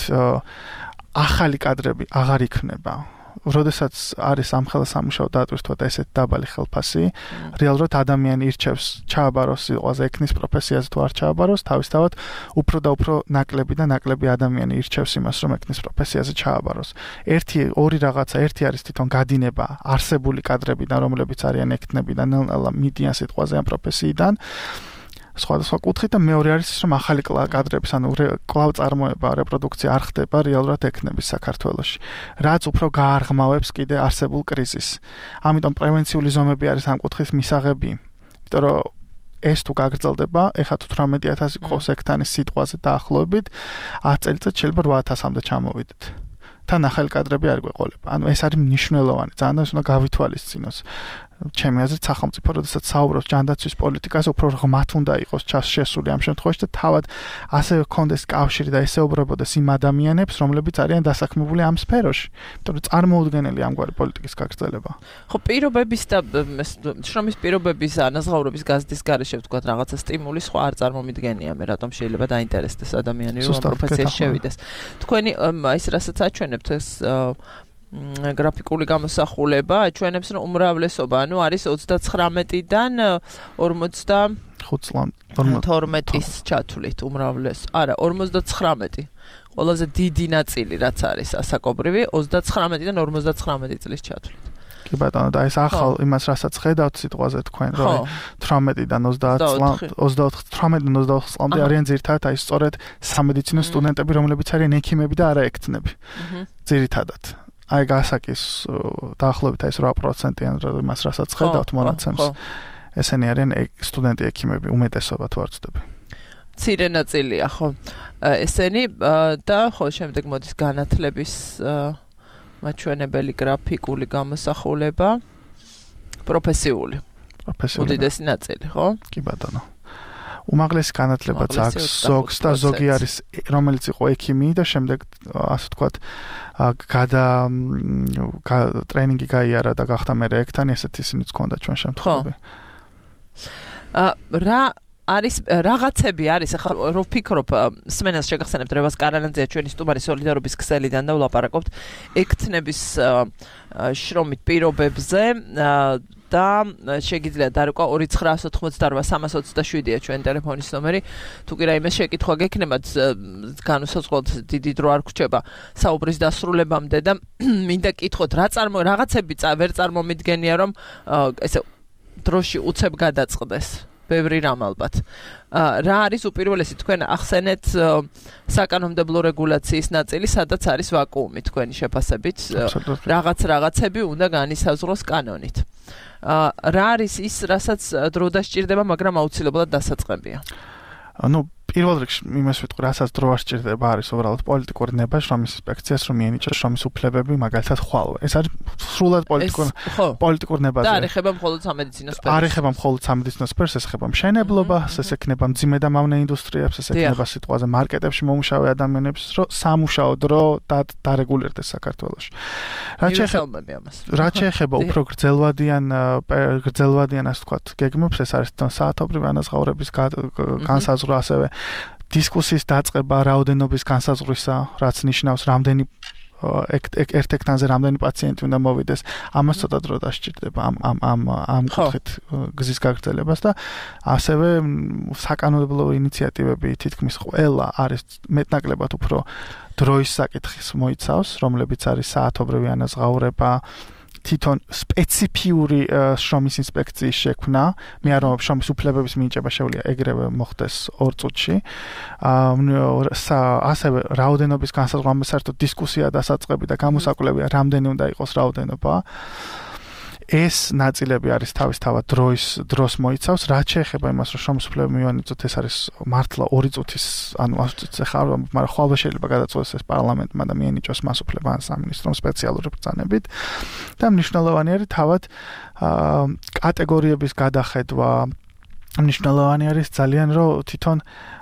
ახალი კადრები აღარ იქნება. როდესაც არის ამ ხელსამუშაო დატვირთვა და ესეთ დაბალი ხელფასი, რეალურად ადამიანი ირჩევს ჩააბაროს სიტყვაზე ექნის პროფესიაზე თუ არ ჩააბაროს, თავისთავად უფრო და უფრო ნაკლები ადამიანი ირჩევს იმას, რომ ექნის პროფესიაზე ჩააბაროს. ორი რაღაცა, ერთი არის თვითონ გადინება არსებული კადრებიდან, რომლებიც არიან ექნები და ნელ-ნელა მიდიან სიტყვაზე ამ პროფესიიდან. სხვადასხვა კუთხით და მეორე არის ის, რომ ახალი კადრების, ანუ კვლავ წარმოება, რეპროდუქცია არ ხდება რეალურად ექნების საქართველოში. რაც უფრო გაარღმავებს კიდე არსებულ კრიზისს. ამიტომ პრევენციული ზომები არის ამ კუთხის მისაღები. იმიტომ რომ ეს თუ გაგრძელდება, ეხლა თუ 18,000 ყავს ექთანის სიტყვაზე დაახლოებით, 10 წელიწად შეიძლება 8,000-მდე ჩამოვიდეთ. თან ახალი კადრები არ გვეყოლება. ანუ ეს არის მნიშვნელოვანი, ძალიან უნდა გავითვალისწინოს. ჩემი აზრით სახელმწიფო როდესაც საუბრობს ჯანდაცვის პოლიტიკაზე, უფრო ღმათ უნდა იყოს შესული ამ შემთხვევაში და თავად ასევე ჰქონდეს კავშირი და ესეუბრებოდეს იმ ადამიანებს, რომლებიც არიან დასაქმებული ამ სფეროში. იმიტომ რომ წარმოუდგენელი ამგვარი პოლიტიკის გაგრძელება. ხო, პირობების და შრომის პირობების ანაზღაურების გაზრდის გარეშე ვთქვათ, რაღაცა სტიმული სხვა არ წარმომიდგენია მე, რატომ შეიძლება დაინტერესდეს ადამიანი რომ ამ პროფესიაში შევიდეს. თქვენი ის რასაც აჩვენებთ ეს გრაფიკული გამოსახულება აჩვენებს, რომ უმრავლესობა, ანუ არის 39-დან 52-ის ჩათვლით უმრავლეს. არა, 59. ყველაზე დიდი ნაწილი რაც არის ასაკობრივი 39-დან 59 წლის ჩათვლით. კი ბატონო, და ეს ახალ იმას რასაც ხედავთ სიტყვაზე თქვენ, რომ 18-დან 18 წლამდე არიან ძირითადად აი სწორედ სამედიცინო სტუდენტები, რომლებიც არიან ექიმები და არა ექთნები. ძირითადად. აი გასაკის დაახლოებით ეს 8%-იან იმას რასაც ხედავთ მონაცემს. ესენი არიან სტუდენტი ექიმები, უმეტესობა თუ არ ვცდები. მცირე ნაწილია, ხო. ესენი და ხო შემდეგ მოდის განათლების მაჩვენებელი გრაფიკული გამოსახულება, პროფესიული. უდიდესი ნაწილი, ხო? კი ბატონო. უმაღლესი განათლებაც აქვს ზოგს და ზოგი არის რომელიც იყო ექიმი და შემდეგ ასე ვთქვათ ტრენინგი გაიარა და გახდა მე ექთანი, ესეთი ისინიც ჰქონდა ჩვენ შემთხვევაში. რა არის რაღაცები არის ახლა რო ვფიქრობ სმენას შეგახსენებთ რევას კარანაძეა ჩვენი სტუმარი სოლიდარობის ქსელიდან და ვლაპარაკობთ ექთნების შრომით პირობებზე და შეგიძლიათ დარეკვა 2988-327-ია ჩვენი ტელეფონის ნომერი. თუ კი რაიმე შეკითხვა გექნებათ განუსაზღვროდ დიდი დრო არ გრჩება საუბრის დასრულებამდე და მინდა კითხოთ რაღაცები ვერ წარმომიდგენია რომ ესე დროში უცებ გადაწყდეს. ბევრი რამ ალბათ. რა არის უპირველესი თქვენ ახსენეთ საკანონმდებლო რეგულაციის ნაწილი, სადაც არის ვაკუუმი თქვენი შეფასებით. რაღაცები უნდა განისაზღვროს კანონით. რა არის ის, რასაც დრო დასჭირდება, მაგრამ აუცილებლად დასაწყებია? ანუ პირველ რიგში იმას ვიტყვი, რასაც დრო არ სჭირდება არის უბრალოდ პოლიტიკური ნება შრომის ინსპექციას, რომ მიენიჭოს შრომის უფლებები, მაგალითად ხვალვე. ეს არის სრულად პოლიტიკურ ნებაზე. და არ ეხება მხოლოდ სამედიცინო სფეროს. არ ეხება მხოლოდ სამედიცინო სფეროს, ეს ეხება მშენებლობას, ეს ეხება მძიმე და მავნე ინდუსტრიებს, ეს ეხება სიტყვაზე მარკეტებში მომუშავე ადამიანებს, რომ სამუშაო დრო დარეგულირდეს საქართველოში. რაც შეეხება უფრო გრძელვადიან ასე ვთქვათ, გეგმებს, ეს არის საათობრივი ანაზღაურების განსაზღვრა, ასევე დისკუსიის დაწყება რაოდენობის განსაზღვრისა, რაც ნიშნავს რამდენი ერთ ეკთანზე რამდენი პაციენტი უნდა მოვიდეს, ამას ცოტა დრო დასჭირდება ამ კუთხით გზის გაგრძელებას და ასევე საკანონმდებლო ინიციატივები თითქმის ყველა არის მეტნაკლებად უფრო დროის საკითხის მოიცავს, რომლებიც არის საათობრივი ანაზღაურება, თვითონ სპეციფიური შრომის ინსპექციის შექმნა, მე არ ვამბობ შრომის უფლებების მინიჭება შეუძლია ეგრევე მოხდეს 2 წუთში. ასევე რაოდენობის განსაზღვრა, საერთოდ დისკუსია და საწყები და გამოსაკვლევია, რამდენი უნდა იყოს რაოდენობა. ეს ნაწილები არის თავისთავად დროს მოიცავს, რაც შეეხება იმას, რომ შრომის უფლებები მივანიჭოთ, ეს არის მართლა 2 წუთის, ანუ მაგრამ ხვალვე შეიძლება გადაწყვეტოს ეს პარლამენტმა და მიენიჭოს მას უფლება ან სამინისტრომ სპეციალური ბრძანებით. და მნიშვნელოვანი არის თავად კატეგორიების გადახედვა. მნიშვნელოვანი არის ძალიან, რომ თვითონ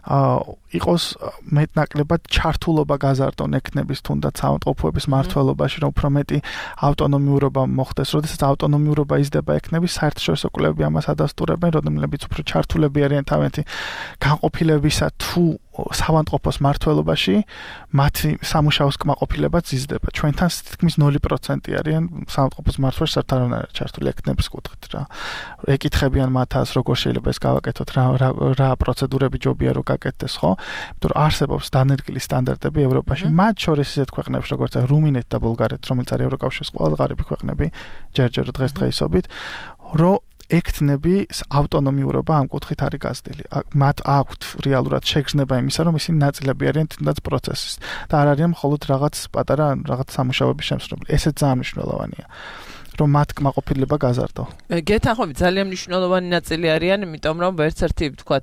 იყოს მეტნაკლებად ჩართულობა გაზარდონ ექნების თუნდაც ავტოფუების მართლობაში, რომ უფრო მეტი ავტონომიურობა მოხდეს. როდესაც ავტონომიურობა იზრდება ექნების, საერთაშორისო კვლევები ამას ადასტურებენ, რომლებიც უფრო ჩართულები არიან თავიანთი განყოფილებისა თუ საავადმყოფოს მართლობაში, მათი სამუშაოს კმაყოფილებაც იზრდება. ჩვენთან თითქმის 0% არიან საავადმყოფოს მართლობაში საერთოდ არ ჩართული ექნების კუთხით რა. ეკითხებიან მათას, როგორ შეიძლება ეს გავაკეთოთ, რა პროცედურები ჯობია რომ გაკეთდეს, ხო? იმიტომ რომ არსებობს დანერგილი სტანდარტები ევროპაში, მათ შორის ისეთ ქვეყნებში, როგორც რუმინეთი და ბულგარეთი, რომელიც არის ევროკავშირის ყველაზე ღარიბი ქვეყნები, ჯერჯერ დღესდღეობით, რომ ექთნები ავტონომიურობა ამ კუთხით არის გაზრდილი. მათ აქვთ რეალურად შეგრძნება იმისა, რომ ისინი ნაწილები არიან თუნდაც პროცესის და არ არიან მხოლოდ რაღაც პატარა სამუშაოების შემსრულებელი. ესეც ძალიან მნიშვნელოვანია, რომ მათ კმაყოფილება გაზარდო. გეთანხმები, ძალიან მნიშვნელოვანი ნაწილი არიან, იმიტომ რომ ერთ-ერთი ვთქვათ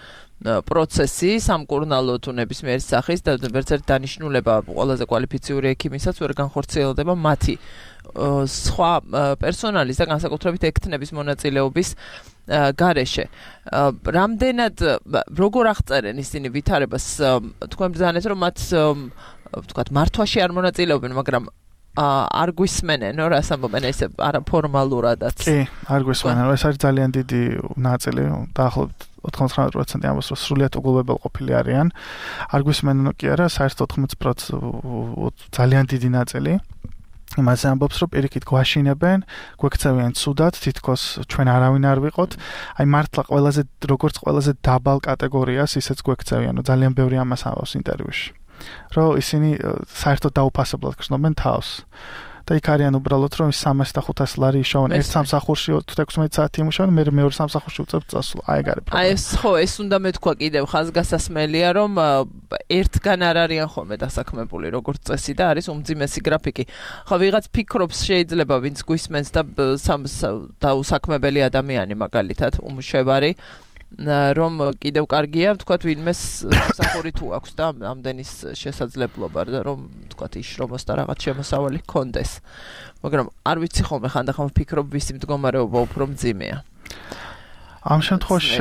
პროცესი სამკურნალო თუ ნებისმიერ სახის და ერთ-ერთი დანიშნულება ყველაზე კვალიფიციური ექიმისაც ვერ განხორციელდება მათი სხვა პერსონალის და განსაკუთრებით ექთნების მონაწილეობის გარეშე. რამდენად როგორ აღწერენ ისინი ვითარებას, თქვენ ბრძანეთ რომ მათ ვთქვათ მართვაში არ მონაწილეობენ, მაგრამ არ გვისმენენ, რას ამბობენ ესე არაფორმალურადაც. კი, არ გვისმენენ, ეს არის ძალიან დიდი ნაწილი, დაახლოებით 99% ამბობს, რომ სრულიად უგულებელყოფილი არიან. არ გვისმენენ კი არა, საერთოდ 80% ძალიან დიდი ნაწილი. იმაზე ამბობს, რომ პირიქით გვაშინებენ, გვექცევიან ცუდად, თითქოს ჩვენ არავინ არ ვიყოთ. აი მართლა როგორც ყველაზე დაბალ კატეგორიას ისეც გვექცევიან, ძალიან ბევრი ამას ამბობს ინტერვიუში. რომ ისინი საერთოდ დაუფასებლად გრძნობენ თავს. და იქ არიან უბრალოდ რომ 300 და 500 ლარი იშოვენ ერთ სამსახურში 16 საათი იმუშავენ, მე მეორე სამსახურში უწევთ წასვლა. აი ეგ არის პრობლემა. აი ეს ხო, ეს უნდა მეთქვა კიდევ ხაზგასასმელია, რომ ერთგან არ არიან ხოლმე დასაქმებული როგორც წესი და არის უმძიმესი გრაფიკი. ხო, ვიღაც ფიქრობს შეიძლება ვინც გვისმენს და უსაქმებელი ადამიანი მაგალითად უმუშევარი რომ კიდევ კარგია, ვთქვათ, ვინმეს სახური თუ აქვს და ამდენის შესაძლებლობა, რომ ვთქვათ, იშრომოს და რაღაც შემოსავალი ჰქონდეს. მაგრამ არ ვიცი ხოლმე ხანდახან ვფიქრობ, ვისი მდგომარეობა უფრო მძიმეა. ამ შემთხვევაში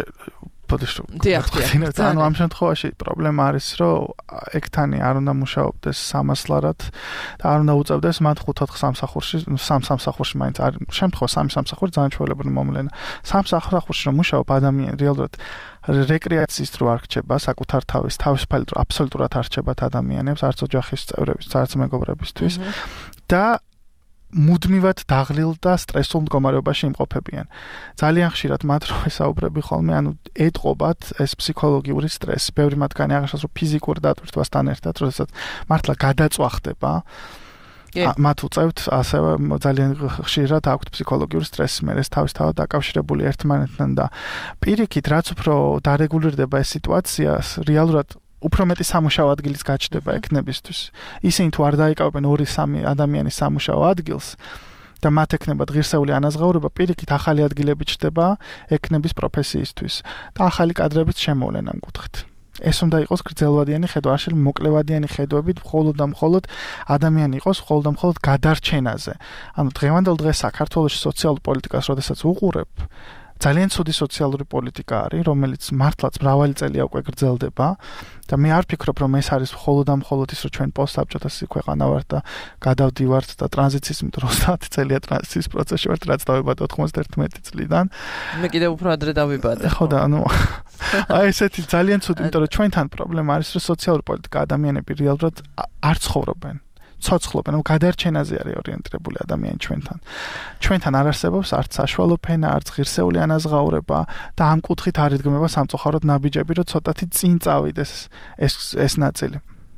ანუ ამ შემთხვევაში პრობლემა არის, რომ ექთანი არ უნდა მუშაობდეს 300 ლარად და არ უნდა უწევდეს მათ 5-4 სამსახურში, სამსახურში მაინც არის შემთხვევა 3 სამსახური ძალიან ჩვეულებრივი მომლენა. სამსახურში რომ მუშაობ ადამიანი რეალურად რეკრეაციის დრო არ რჩება, საკუთარ თავისუფალი დრო აბსოლუტურად არ რჩებათ ადამიანებს, არც ოჯახის წევრების, არც მეგობრებისთვის და მუდმივად დაღლილ და სტრესულ მდგომარეობაში იმყოფებიან. ძალიან ხშირად მათ რო ესაუბრები ხოლმე, ანუ ეტყობათ ეს ფსიქოლოგიური სტრესი. ბევრი მათგანი აღნიშნავს, რომ ფიზიკური დატვირთვასთან ერთად, როდესაც მართლა გადაწვა ხდება, მათ უწევთ ასევე ძალიან ხშირად აქვთ ფსიქოლოგიური სტრესი, მე ეს თავისთავად დაკავშირებული ერთმანეთთან და პირიქით, რაც უფრო დარეგულირდება ეს სიტუაცია, რეალურად უფრო მეტი სამუშაო ადგილის გაჩნდება ექნებისთვის. ისინი თუ არ დაიკავებენ 2-3 ადამიანის სამუშაო ადგილს და მათ ექნება ღირსეული ანაზღაურება, პირიქით ახალი ადგილები ჩნდება ექნების პროფესიისთვის და ახალი კადრებიც შემოვლენ ამ კუთხით. ეს უნდა იყოს გრძელვადიანი ხედვა, არ შეიძლება მოკლევადიანი ხედვებით მხოლოდ და მხოლოდ ადამიანი იყოს მხოლოდ და მხოლოდ გადარჩენაზე. ანუ დღევანდელ დღეს საქართველოს სოციალურ პოლიტიკას როდესაც უყურებ, ძალიან ცუდი სოციალური პოლიტიკა არის, რომელიც მართლაც მრავალი წელია უკვე გრძელდება და მე არ ფიქრობ, რომ ეს არის მხოლოდ და მხოლოდ ის, რომ ჩვენ პოსტსაბჭოთა ქვეყანა ვართ და გადავდივართ და ტრანზიციის 30 წელია ტრანზიციის პროცესში ვართ, რაც დავიბადე 91 წლიდან. მე კიდევ უფრო ადრე დავიბადე. ხო და ანუ აი ესეთი ძალიან ცუდი, იმიტომ რომ ჩვენთან პრობლემა არის, რომ სოციალური პოლიტიკა ადამიანები რეალურად არ ცხოვრობენ. ცოცხლობენ, გადარჩენაზე არის ორიენტირებული ადამიანი ჩვენთან. ჩვენთან არ არსებობს არც საშუალო ფენა, არც ღირსეული ანაზღაურება და ამ კუთხით არ იდგმება სამწუხაროდ ნაბიჯები, რომ ცოტათი წინ წავიდეს ეს ნაწილი.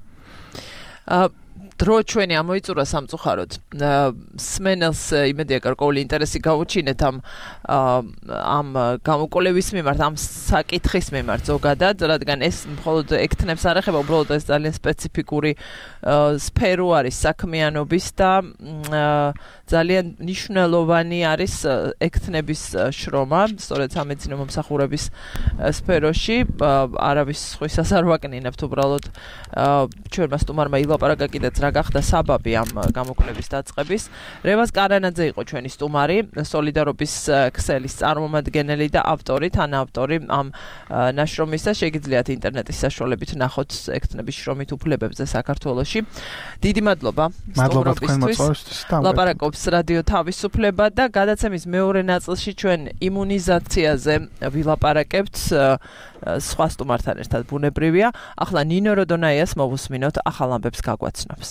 დრო ჩვენი ამოიწურა სამწუხაროდ. სმენელს იმედია გარკვეული ინტერესი გავუჩინეთ ამ გამოკვლევის მიმართ, ამ საკითხის მიმართ ზოგადად, რადგან ეს მხოლოდ ექთნებს არ ეხება, უბრალოდ ეს ძალიან სპეციფიკური სფერო არის საქმიანობის და ძალიან მნიშვნელოვანი არის ექთნების შრომა, სწორედ სამედიცინო მომსახურების სფეროში. არავის სხვისას არ ვაკნინებთ, უბრალოდ ჩვენმა სტუმარმა ილაპარაკა კიდეც რა გახდა საბაბი ამ გამოკვლევის დაწყების. რევაზ კარანაძე იყო ჩვენი სტუმარი, სოლიდარობის ქსელის წარმომადგენელი და ავტორი, თანაავტორი ამ ნაშრომის და შეგიძლიათ ინტერნეტის საშუალებით ნახოთ ექთნების შრომით უფლებებზე საქართველოში. დიდი მადლობა სტუმრობისთვის. ლაპარაკობს რადიო თავისუფლება და გადაცემის მეორე ნაწილში ჩვენ იმუნიზაციაზე ვილაპარაკებთ სხვა სტუმართან ერთად, ბუნებრივია. ახლა ნინო როდონაიას მოვუსმინოთ, ახალ ამბებს გაგვაცნობს.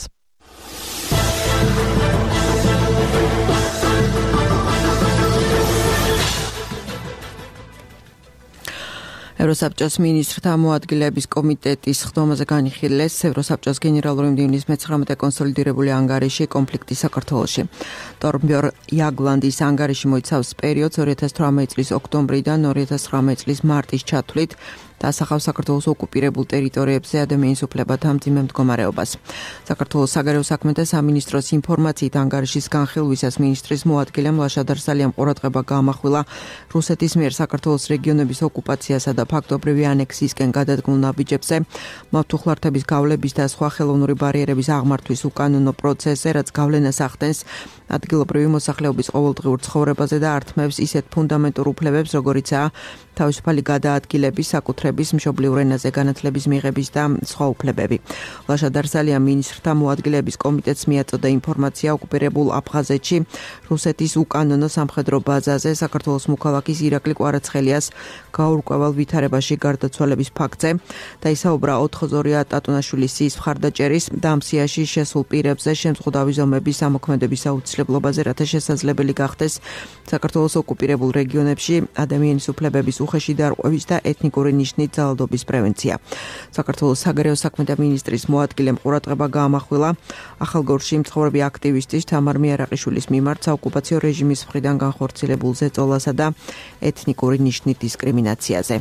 ევროსაბჭოს მინისტრთა მოადგილეების კომიტეტის ხდომაზე განიხილეს ევროსაბჭოს გენერალური მდივნის მე-19 კონსოლიდირებული ანგარიში კონფლიქტი საქართველოში. Torbjörn Jaglandis ანგარიში მოიცავს პერიოდს 2018 წლის ოქტომბრიდან 2019 წლის მარტის ჩათვლით და ასახავს საქართველოს ოკუპირებულ ტერიტორიებზე ადამიანის უფლებათა მძიმე მდგომარეობას. საქართველოს საგარეო საქმეთა სამინისტროს ინფორმაციით ანგარიშის განხილვისას მინისტრის მოადგილემ ლაშა დარსალიამ ყურადღება გაამახვილა რუსეთის მიერ საქართველოს რეგიონების ოკუპაციასა და ფაქტობრივი ანექსიისკენ გადადგმულ ნაბიჯებზე, მავთუხლართების გავლების და სხვა ხელოვნური ბარიერების აღმართვის უკანონო პროცესზე, რაც გავლენას ახდენს ადგილობრივი მოსახლეობის ყოველდღიურ ცხოვრებაზე და ართმევს ისეთ ფუნდამენტურ უფლებებს, როგორიცაა თავისუფალი გადაადგილების, საკუთრების, მშობლიურ ენაზე განათლების მიღების და სხვა უფლებები. ლაშა დარსალია მინისტრთა მოადგილეების კომიტეტს მიაწოდა ინფორმაცია ოკუპირებულ აფხაზეთში რუსეთის უკანონო სამხედრო ბაზაზე საქართველოს მოქალაქის ირაკლი კვარაცხელიას გაურკვეველ ვითარებაში გარდაცვალების ფაქტზე და ისაუბრა 82 ტატუნაშვილის სიის მხარდაჭერის და ამ სიაში შესულ პირებზე შემზღუდავი ზომების ამოქმედების აუცილებლობაზე, რათა შესაძლებელი გახდეს საქართველოს ოკუპირებულ რეგიონებში ადამიანის უფლებების უხეში დარღვევის და ეთნიკური ნიშნით ძალადობის პრევენცია. საქართველოს საგარეო საქმეთა მინისტრის მოადგილემ ყურადღება გაამახვილა ახალგორში მცხოვრები აქტივისტის თამარ მიარაყიშვილის მიმართ საოკუპაციო რეჟიმის მხრიდან განხორციელებულ ზეწოლასა და ეთნიკური ნიშნით დისკრიმინაციაზე.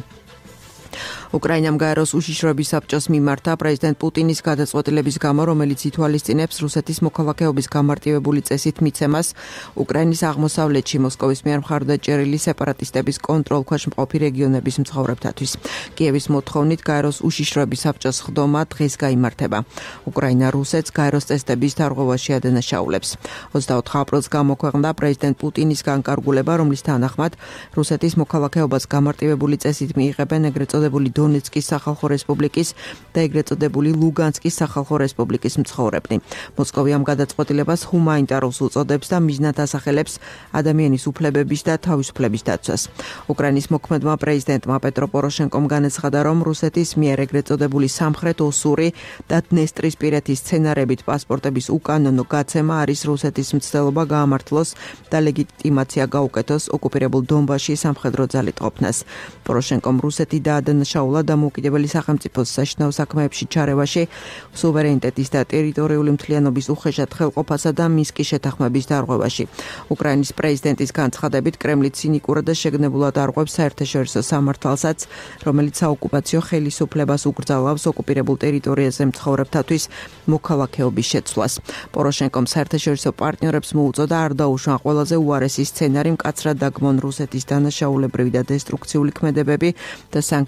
უკრაინამ გაეროს უშიშროების საბჭოს მიმართა პრეზიდენტ პუტინის გადაწყვეტილების გამო, რომელიც ითვალისწინებს რუსეთის მოქალაქეობის გამარტივებული წესით მიცემას უკრაინის აღმოსავლეთში მოსკოვის მიერ მხარდაჭერილი სეპარატისტების კონტროლქვეშ მყოფი რეგიონების მცხოვრებთათვის. კიევის მოთხოვნით გაეროს უშიშროების საბჭოს ხდომა დღეს გაიმართება. უკრაინა რუსეთს გაეროს წესდების დარღვევაში ადანაშაულებს. 24 აპრილს გამოქვეყნდა პრეზიდენტ პუტინის განკარგულება, რომლის თანახმად რუსეთის მოქალაქეობას გამარტივებული წესით მიიღებენ ეგრეთ წოდებული დონეცკის სახალხო რესპუბლიკის და ეგრეთ წოდებული ლუგანსკის სახალხო რესპუბლიკის მცხოვრებნი. მოსკოვი ამ გადაწყვეტილებას ჰუმანიტარულ უწოდებს და მიზნად ასახელებს ადამიანის უფლებების და თავისუფლების დაცვას. უკრაინის მოქმედმა პრეზიდენტმა პეტრო პოროშენკომ განაცხადა, რომ რუსეთის მიერ ეგრეთ წოდებული სამხრეთ ოსური და დნესტრისპირეთის სცენარებით პასპორტების უკანონო გაცემა არის რუსეთის მცდელობა გაამართლოს და ლეგიტიმაცია გაუკეთოს ოკუპირებულ დონბასში სამხედრო ძალით ყოფნას. პოროშენკომ რუსეთი დაადანაშაულა დამოუკიდებელი სახელმწიფოს საშინაო საქმეებში ჩარევაში, სუვერენიტეტის და ტერიტორიული მთლიანობის უხეშად ხელყოფასა და მისკის შეთანხმების დარღვევაში. უკრაინის პრეზიდენტის განცხადებით, კრემლი ცინიკურად და შეგნებულად არღვევს საერთაშორისო სამართალსაც, რომელიც საოკუპაციო ხელისუფლებას უკრძალავს ოკუპირებულ ტერიტორიაზე მცხოვრებთათვის მოქალაქეობის შეცვლას. პოროშენკომ საერთაშორისო პარტნიორებს მოუწოდა არ დაუშვან ყველაზე უარესი სცენარი, მკაცრად დაგმონ რუსეთის დანაშაულებრივი და დესტრუქციული ქმედებები და სანქციები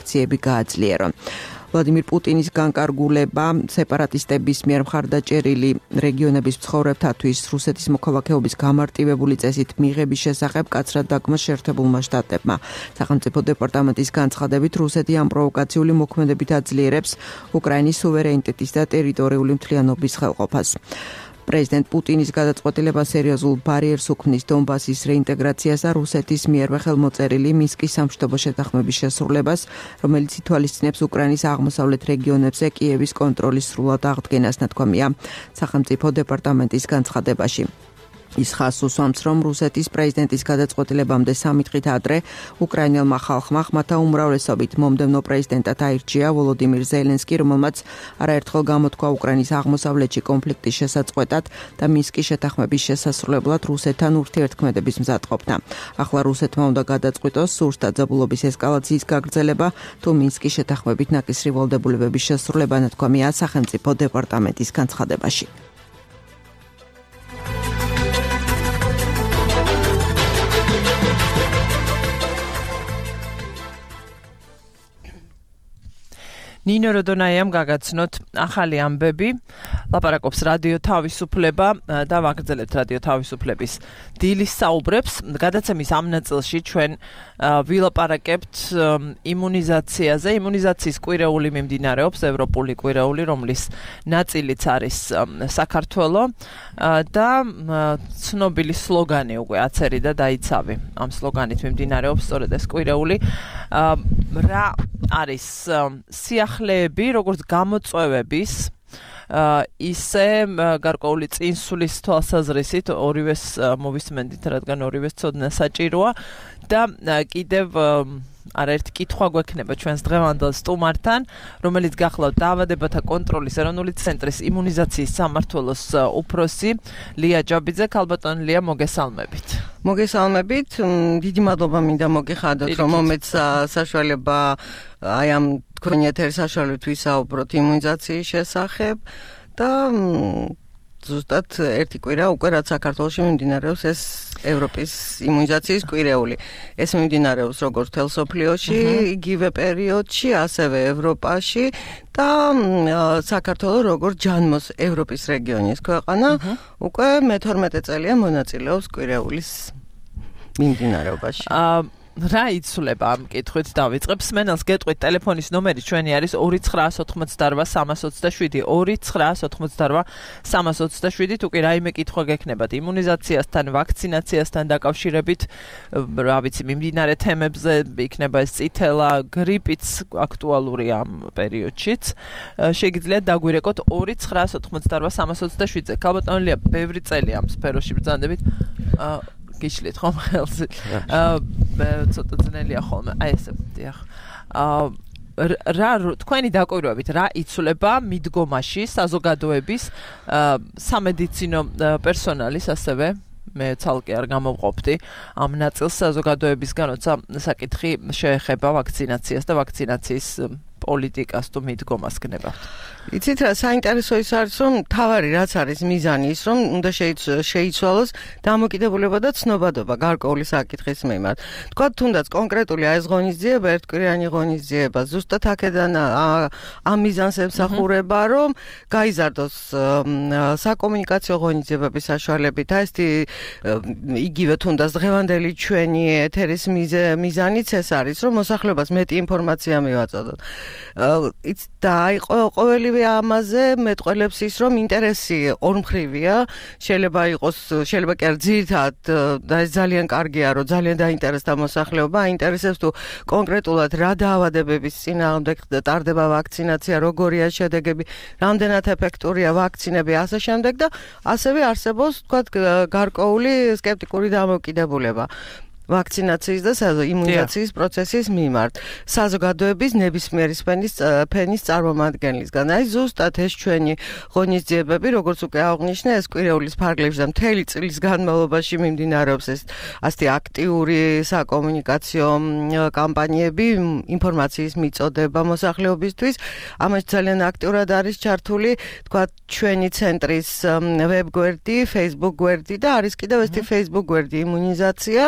გააძლიერონ. ვლადიმირ პუტინის განკარგულება სეპარატისტების მიერ მხარდაჭერილი რეგიონების მცხოვრებთათვის რუსეთის მოქალაქეობის გამარტივებული წესით მიღების შესახებ კაცრად დაგმოს შეერთებულმა შტატებმა. სახელმწიფო დეპარტამენტის განცხადებით რუსეთი ამ პროვოკაციული მოქმედებით აძლიერებს უკრაინის სუვერენიტეტის და ტერიტორიული მთლიანობის ხელყოფას. პრეზიდენტ პუტინის გადაწყვეტილება სერიოზულ ბარიერს უქმნის დონბასის რეინტეგრაციას და რუსეთის მიერვე ხელმოწერილი მინსკის სამშვიდობო შეთანხმების შესრულებას, რომელიც ითვალისწინებს უკრაინის აღმოსავლეთ რეგიონებზე კიევის კონტროლის სრულად აღდგენას, ნათქვამია სახელმწიფო დეპარტამენტის განცხადებაში. ის ხაზს უსვამს, რომ რუსეთის პრეზიდენტის გადაწყვეტილებამდე 3 დღით ადრე უკრაინელმა ხალხმა ხმათა უმრავლესობით მომდევნო პრეზიდენტად აირჩია ვოლოდიმირ ზელენსკი, რომელმაც არაერთხელ გამოთქვა უკრაინის აღმოსავლეთში კონფლიქტის შესაწყვეტად და მინსკის შეთანხმების შესასრულებლად რუსეთთან ურთიერთქმედების მზადყოფნა. ახლა რუსეთმა უნდა გადაწყვიტოს სურს დაძაბულობის ესკალაციის გაგრძელება თუ მინსკის შეთანხმებით ნაკისრი ვალდებულებების შესრულება, ნათქვამია სახელმწიფო დეპარტამენტის განცხადებაში. ნინო როდონაიამ გაგაცნოთ ახალი ამბები, ლაპარაკობს რადიო თავისუფლება და ვაგრძელებთ რადიო თავისუფლების დილის საუბრებს. გადაცემის ამ ნაწილში ჩვენ ვილაპარაკებთ იმუნიზაციაზე. იმუნიზაციის კვირეული მიმდინარეობს, ევროპული კვირეული, რომლის ნაწილიც არის საქართველო და ცნობილი სლოგანი უკვე აცერი და დაიცავი. ამ სლოგანით მიმდინარეობს სწორედ ეს კვირეული. რა არის სიახლეები, როგორც გამოწვევების, ისე გარკვეული წინსulis თვალსაზრისით ორივეს მოვისმენდით, რადგან ორივეს ცოდნა საჭიროა და კიდევ არაერთი კითხვა გვექნება ჩვენს დღევანდელ სტუმართან, რომელიც გახლავთ დაავადებათა კონტროლის ეროვნული ცენტრის იმუნიზაციის სამმართველოს უფროსი ლია ჯაბიძე. ქალბატონ ლია, მოგესალმებით. მოგესალმებით, დიდი მადლობა მინდა მოგეხადოთ, რომ მომეც საშუალება აი ამ თქვენი ეთერის საშუალებით ვისაუბროთ იმუნიზაციის შესახებ და ზუსტად ერთი კვირა უკვე რაც საქართველოში მიმდინარეობს ეს ევროპის იმუნიზაციის კვირეული. ეს მიმდინარეობს როგორც მთელ სოფლიოში, იგივე პერიოდში, ასევე ევროპაში და საქართველო როგორც ჯანმოს ევროპის რეგიონის ქვეყანა უკვე მე-12 წელია მონაწილეობს კვირეულის მიმდინარეობაში. რა იცვლება ამ კითხვით დავიწყებ. სმენელს გეტყვით ტელეფონის ნომერი ჩვენი არის 2988327 2988327 თუ კი რაიმე კითხვა გექნებათ იმუნიზაციასთან, ვაქცინაციასთან დაკავშირებით, რა ვიცი, მიმდინარე თემებზე, იქნება ეს წითელა, გრიპიც აქტუალური ამ პერიოდშიც. შეგიძლიათ დაგვირეკოთ 2988327. ქალბატონ ლია, ბევრი წელი ამ სფეროში ბრძანდებით. გიშლით ხომ ხელზე. ცოტა ძნელია ხოლმე. აი ესე, დიახ. რა თქვენი დაკვირვებით რა იცვლება მიდგომაში საზოგადოების სამედიცინო პერსონალის ასევე მე ცალკე არ გამოვყოფდი ამ ნაწილს საზოგადოებისგან, როცა საკითხი შეეხება ვაქცინაციას და ვაქცინაციის პოლიტიკას თუ მიდგომას გნებავთ. იცით რა საინტერესო ის არის, რომ თავარი რაც არის მიზანი ის, რომ უნდა შეიცვალოს დამოკიდებულება და ცნობადობა გარკვეული საკითხის მიმართ. თქვა თუნდაც კონკრეტული აი ეს ღონისძიება, ერთკვირიანი ღონისძიება, ზუსტად აქედან ამ მიზანს ემსახურება, რომ გაიზარდოს საკომუნიკაციო ღონისძიებების საშუალებით. აი ეს იგივე თუნდაც დღევანდელი ჩვენი ეთერის მიზანიც ეს არის, რომ მოსახლეობას მეტი ინფორმაცია მივაწოდოთ. და აი ყოველივე ამაზე მეტყველებს ის, რომ ინტერესი ორმხრივია, შეიძლება იყოს, შეიძლება კი არ ძირითად და ეს ძალიან კარგია, რომ ძალიან დაინტერესდა მოსახლეობა, აინტერესებს თუ კონკრეტულად რა დაავადებების წინააღმდეგ ტარდება ვაქცინაცია, როგორია შედეგები, რამდენად ეფექტურია ვაქცინები, ასე შემდეგ და ასევე არსებობს, თქვათ, გარკვეული სკეპტიკური დამოკიდებულება. ვაქცინაციის და იმუნიზაციის პროცესის მიმართ საზოგადოების ნებისმიერი ფენის წარმომადგენლისგან. აი ზუსტად ეს ჩვენი ღონისძიებები, როგორც უკვე აღნიშნე, ეს კვირეულის ფარგლებში და მთელი წლის განმავლობაში მიმდინარეობს ეს ასეთი აქტიური საკომუნიკაციო კამპანიები, ინფორმაციის მიწოდება მოსახლეობისთვის. ამაში ძალიან აქტიურად არის ჩართული, თქვა, ჩვენი ცენტრის ვებ გვერდი, Facebook გვერდი და არის კიდევ ესეთი Facebook გვერდი იმუნიზაცია,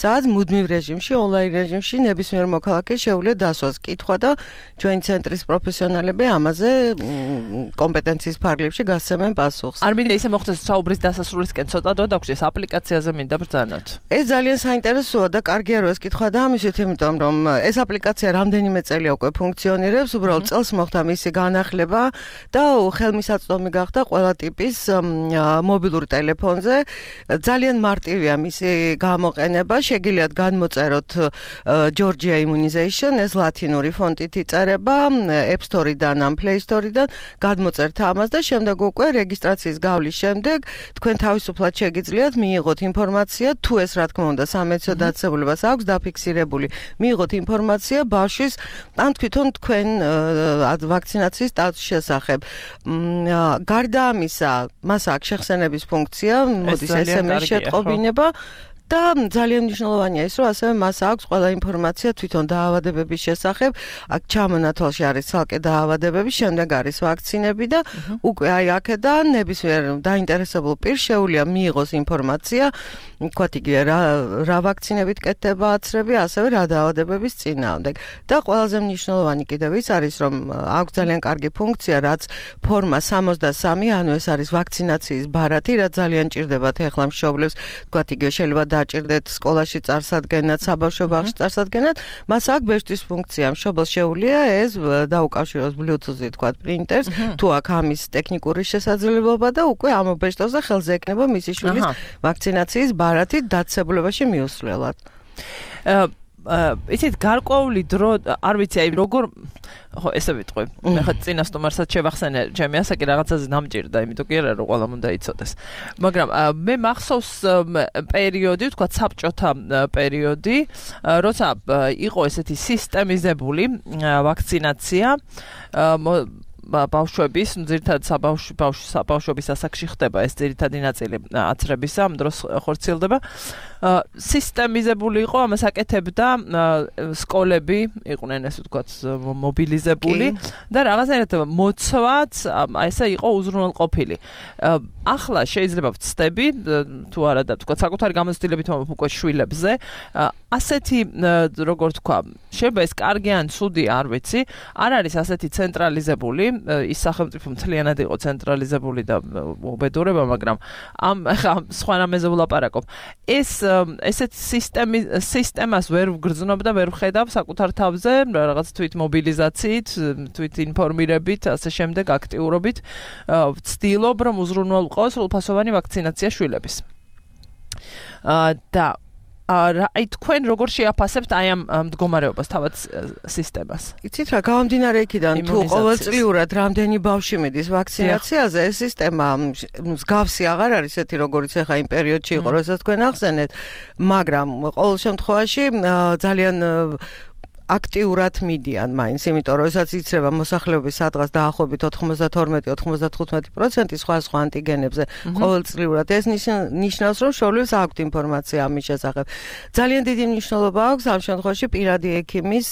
სადაც მუდმივ რეჟიმში, ონლაინ რეჟიმში ნებისმიერ მოქალაქეს შეუძლია დასვას კითხვა და ჩვენი ცენტრის პროფესიონალები ამაზე კომპეტენციის ფარგლებში გასცემენ პასუხს. არ მინდა ისე მოხდეს საუბრის დასასრულისკენ ცოტა დრო დაგვრჩეს აპლიკაციაზე მინდა ბრძანოთ. ეს ძალიან საინტერესოა და კარგია რომ ეს კითხვა დაამისვით, იმიტომ რომ ეს აპლიკაცია რამდენიმე წელია უკვე ფუნქციონირებს, უბრალოდ წელს მოხდა მისი განახლება და ხელმისაწვდომი გახდა ყველა ტიპის მობილურ ტელეფონზე. ძალიან მარტივია მისი გამოყენება, შეგიძლიათ განმოწეროთ Georgia Immunization, ეს ლათინური ფონტით იწერება, App Store-დან ან Play Store-დან, გადმოწერთ ამას და შემდეგ უკვე რეგისტრაციის გავლის შემდეგ თქვენ თავისუფლად შეგიძლიათ მიიღოთ ინფორმაცია, თუ ეს რა თქმა უნდა სამედიცინო დაწესებულებას აქვს დაფიქსირებული, მიიღოთ ინფორმაცია ბავშვის ან თვითონ თქვენ ვაქცინაციის სტატუსის შესახებ. გარდა ამისა, მას აქვს შეხსენების ფუნქცია, მოდის SMS შეტყობინება და ძალიან მნიშვნელოვანია ის, რომ ასევე მას აქვს ყველა ინფორმაცია თვითონ დაავადებების შესახებ. აქ ჩამონათვალში არის ცალკე დაავადებები, შემდეგ არის ვაქცინები და უკვე აი აქედან ნებისმიერ დაინტერესებულ პირს შეუძლია მიიღოს ინფორმაცია, თქვათ იგივე რა ვაქცინებით კეთდება აცრები, ასევე რა დაავადებების წინააღმდეგ. და ყველაზე მნიშვნელოვანი კიდევ ის არის, რომ აქვს ძალიან კარგი ფუნქცია, რაც ფორმა 63, ანუ ეს არის ვაქცინაციის ბარათი, რაც ძალიან ჭირდებათ ეხლა მშობლებს, თქვათ იგივე შეიძლება დაჭირდეთ სკოლაში წარსადგენად, საბავშვო ბაღში წარსადგენად, მას აქვს ბეჭდვის ფუნქცია. მშობელს შეუძლია ეს დაუკავშიროს Bluetooth-ით, თქვათ პრინტერს, თუ აქ ამის ტექნიკური შესაძლებლობა და უკვე ამობეჭდავს და ხელზე ეკნება მისი შვილის ვაქცინაციის ბარათი დაწესებულებაში მიუსვლელად. იცით გარკვეული დრო არ ვიცი აი როგორ ხო ესე ვიტყვი მე ხა წინასწომარსაც შევახსენე ჩემი ასაკი რაღაცაზე დამჭირდა იმიტომ კი არა რომ ყველამ უნდა იცოდეს მაგრამ მე მახსოვს პერიოდი თქვა საბჭოთა პერიოდი როცა იყო ესეთი სისტემიზებული ვაქცინაცია ბავშვების, ძირითადად საბავშვების ასაკში ხდება ეს ძირითადი ნაწილი აცრებისა, ამ დროს ხორციელდება. სისტემიზებული იყო, ამას აკეთებდა სკოლები, იყვნენ ესე ვთქვათ, მობილიზებული და რაღაცნაირად მოცვაც, აი ესე იყო უზრუნველყოფილი. ახლა შეიძლება ვწდები, თუ არა და ვთქვათ, საკუთარი გამოცდილებით უკვე შვილებზე, ასეთი როგორ თქვა, შეიძლება ეს კარგი ან ცუდი, არ ვიცი, არ არის ასეთი ცენტრალიზებული ის სახელმწიფო მთლიანად იყო ცენტრალიზებული და უბედურება, მაგრამ ახლა სხვა რამეზე ვლაპარაკობ. ესეთ სისტემას ვერ ვგრძნობ და ვერ ვხედავ საკუთარ თავზე, რაღაც თვით მობილიზაციით, თვით ინფორმირებით, ასე შემდეგ აქტიურობით, ვცდილობ რომ უზრუნველყო სრულფასოვანი ვაქცინაცია შვილების. და აი თქვენ როგორ შეაფასებთ აი ამ მდგომარეობას თავად სისტემას? იცით რა, გამომდინარე იქიდან თუ ყოველწლიურად რამდენი ბავშვი მიდის ვაქცინაციაზე, ეს სისტემა მსგავსი აღარ არის ესეთი როგორც ახლა იმ პერიოდში იყო, როდესაც თქვენ ახსენეთ, მაგრამ ყოველ შემთხვევაში ძალიან აქტიურად მიდიან მაინც, იმიტომ რომ ესაც იცრება მოსახლეობის სადღაც დაახლოებით 92-95% სხვა ანტიგენებზე ყოველწლიურად. ეს ნიშნავს, რომ შობლებს აქვთ ინფორმაცია ამის შესახებ. ძალიან დიდი მნიშვნელობა აქვს ამ შემთხვევაში პირადი ექიმის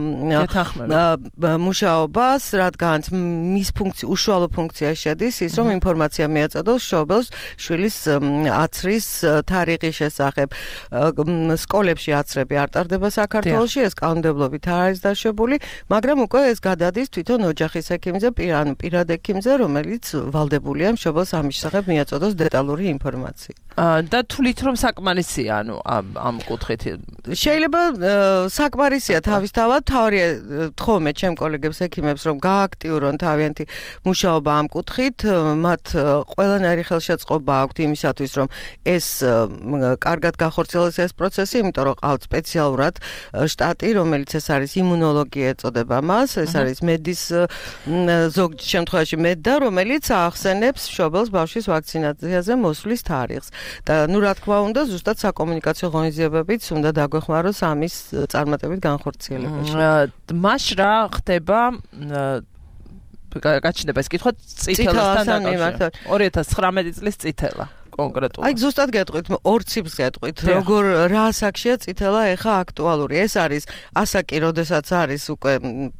მუშაობას, რადგან მის უშუალო ფუნქცია შედის ის, რომ ინფორმაცია მიაწოდოს შობელს შვილის აცრის თარიღის შესახებ. სკოლებში აცრები არ ტარდება საქართველოში, ეს კანონმდებლობით არ არის დაშვებული, მაგრამ უკვე ეს გადადის თვითონ ოჯახის ექიმზე, პირად ექიმზე, რომელიც ვალდებულია მშობელს ამის შესახებ მიაწოდოს დეტალური ინფორმაცია. და თვლით რომ საკმარისია, ანუ ამ კუთხით შეიძლება საკმარისია თავისთავად, თავარია თხოვმე ჩემ კოლეგებს ექიმებს რომ გააქტიურონ თავიანთი მუშაობა ამ კუთხით, მათ ყველანაირი ხელშეწყობა აქვთ იმისათვის, რომ ეს კარგად გახორციელდეს ეს პროცესი, იმიტომ რომ ყავთ სპეციალურად შტატი, რომელიც ეს არის იმუნოლოგია ეწოდება მას, ეს არის მედის ზოგ შემთხვევაში მედდა, რომელიც ახსენებს შობელს ბავშვის ვაქცინაციაზე მოსვლის თარიღს. და ნუ რა თქმა უნდა, ზუსტად საკომუნიკაციო ღონისძიებებიც უნდა დაგვეხმაროს ამის წარმატებით განხორციელებაში. მას რა ხდება გაჩნდება ეს კითხვა წითელასთან დაკავშირებით. 2019 წლის წითელა. კონკრეტულად. აი ზუსტად გეტყვით, 2 ციფრს გეტყვით, როგორ რა ასაკშია წითელა ეხა აქტუალური. ეს არის ასაკი, როდესაც არის უკვე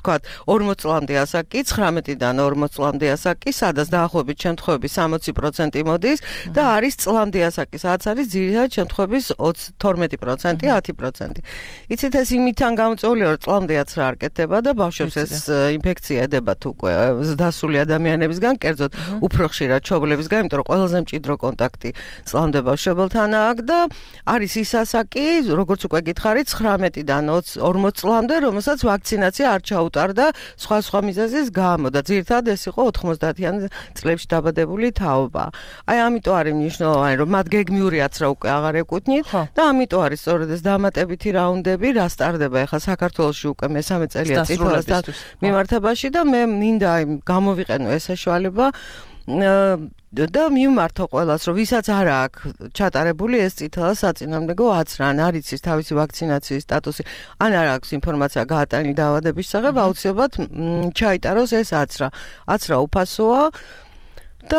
თქვათ 40 წლამდე ასაკი, 19-დან 40 წლამდე ასაკი, სადაც დაახლოებით შემთხვევების 60% მოდის და არის წლამდე ასაკი, სადაც არის ძირითადად შემთხვევების 12%, 10%. იცით ეს იმითან გამოწვეულია, რომ წლამდეაც რა არ კეთდება და ბავშვებს ეს ინფექცია ედებათ უკვე დასული ადამიანებისგან, კერძოდ უფრო ხშირად მშობლებისგან, იმიტომ რომ ყველაზე მჭიდრო კონტაქტი წლამდე ბავშვებთან აქვს და არის ის ასაკი, როგორც უკვე გითხარით, 19-დან 40 წლამდე, რომელსაც ვაქცინაცია არ ჩაუტარდა სხვა მიზეზის გამო და ძირითადად ეს იყო 90-იან წლებში დაბადებული თაობა. აი ამიტომ არის მნიშვნელოვანი, რომ მათ გეგმიური აცრა უკვე აღარ ეკუთვნით და ამიტომ არის სწორედ ეს დამატებითი რაუნდები, რა სტარდება ახლა საქართველოში უკვე მესამე წელია წითელასთან მიმართებაში და მე მინდა გამოვიყენო ეს საშუალება და მიმართო ყველას, რომ ვისაც არ აქვს ჩატარებული ეს წითელა საწინააღმდეგო აცრა, ან არ იცის თავისი ვაქცინაციის სტატუსი, ან არ აქვს ინფორმაცია გაატანილი დაავადების შესახებ, აუცილებლად ჩაიტაროს ეს აცრა. აცრა უფასოა და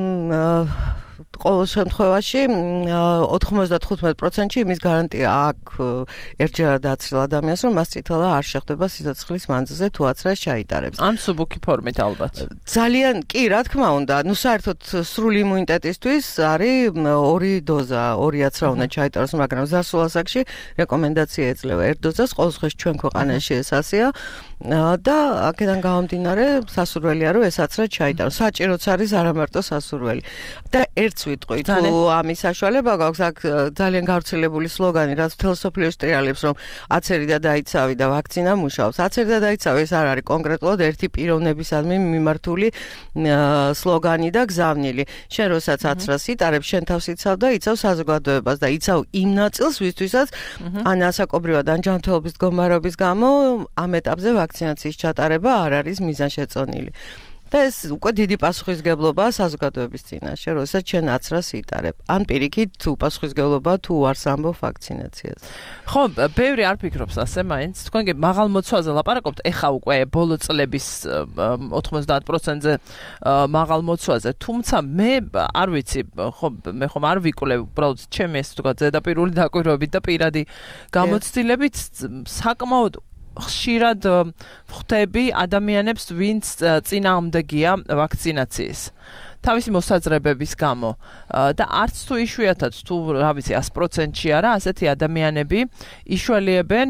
ყოველ შემთხვევაში 95%-ში იმის გარანტია აქვს ერთჯერად აცრილ ადამიანს, რომ მას წითელა არ შეხვდება სიცოცხლის მანძილზე თუ აცრას ჩაიტარებს. ამ სუბუქი ფორმით ალბათ. ძალიან კი, რა თქმა უნდა, საერთოდ სრული იმუნიტეტისთვის არის 2 დოზა, 2 აცრა უნდა ჩაიტაროს, მაგრამ ზარსულ ასაკში რეკომენდაცია ეძლევა 1 დოზას, ყოველ შემთხვევაში ჩვენ ქვეყანაში ეს ასეა და აქედან გამომდინარე სასურველია, რომ ეს აცრა ჩაიტაროს. საჭიროც არის არა მარტო სასურველი. და ერთს ვიტყვი, თუ ამის საშუალება გვაქვს, აქ ძალიან გავრცელებული სლოგანი, რაც მთელ მსოფლიოს ტრიალებს, რომ აცერი და დაიცავი და ვაქცინა მუშაობს. აცერი და დაიცავი ეს არ არის კონკრეტულად ერთი პიროვნებისადმი მიმართული სლოგანი და გზავნილი. შენ როსაც აცრას იტარებ, შენ თავს იცავ და იცავ საზოგადოებას და იცავ იმ ნაწილს, ვისთვისაც ან ასაკობრივად ან ჯანმრთელობის მდგომარეობის გამო ამ ეტაპზე ვაქცინაციის ჩატარება არ არის მიზანშეწონილი. და ეს უკვე დიდი პასუხისგებლობაა საზოგადოების წინაშე, როდესაც ჩვენ აცრას იტარებ. ან პირიქით თუ პასუხისგებლობა თუ არს ამბობ ვაქცინაციაზე. ხო, ბევრი არ ფიქრობს ასე მაინც. თქვენ კი მაღალ მოცვაზე ლაპარაკობთ, ეხა უკვე ბოლო წლების 90%-ზე მაღალ მოცვაზე. თუმცა მე არ ვიცი, მე ხომ არ ვიკვლევ, უბრალოდ ჩემი ეს თქვა ზედაპირული დაკვირვებით და პირადი გამოცდილებით საკმაოდ ხშირად ხვდები ადამიანებს, ვინც წინააღმდეგია ვაქცინაციის. თავისი მოსაზრებების გამო და არც თუ იშვიათად თუ რა ვიცი 100%-ში არა, ასეთი ადამიანები იშველიებენ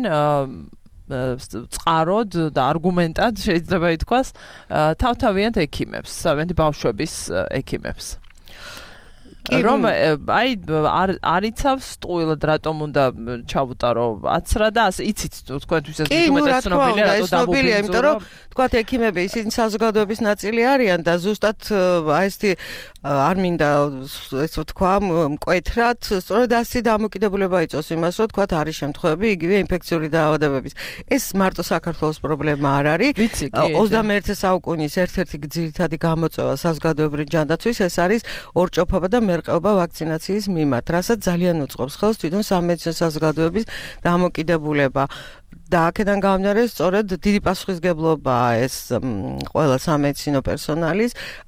წყაროდ და არგუმენტად შეიძლება ითქვას თავთავიანთ ექიმებს, სამედი ბავშვების ექიმებს. რომ აი არ იცავს სტყუილად რატომ უნდა ჩავუტარო აცრა და ასე იცით თქვენთვის ეს უმეტეს ცნობილია რატო დაბუბინძურა, იმიტომ რომ თქვათ ექიმები ისინი საზოგადოების ნაწილი არიან და ზუსტად აი ესეთი არ მინდა ესე ვთქვა მკვეთრად, სწორედ ასე დამოკიდებულება იწვევს იმას, რომ თქვათ არის შემთხვევები იგივე ინფექციური დაავადებების. ეს მარტო საქართველოს პრობლემა არ არის. 21 საუკუნის ერთ-ერთი ძირითადი გამოწვევა საზოგადოებრივი ჯანდაცვის ეს არის ორჭოფობა და მერყეობა ვაქცინაციის მიმართ, რასაც ძალიან უწყობს ხელს თვითონ სამედიცინო საზოგადოების დამოკიდებულება. და აქედან გამომდინარე, სწორედ დიდი პასუხისგებლობაა ეს ყველა სამედიცინო პერსონალის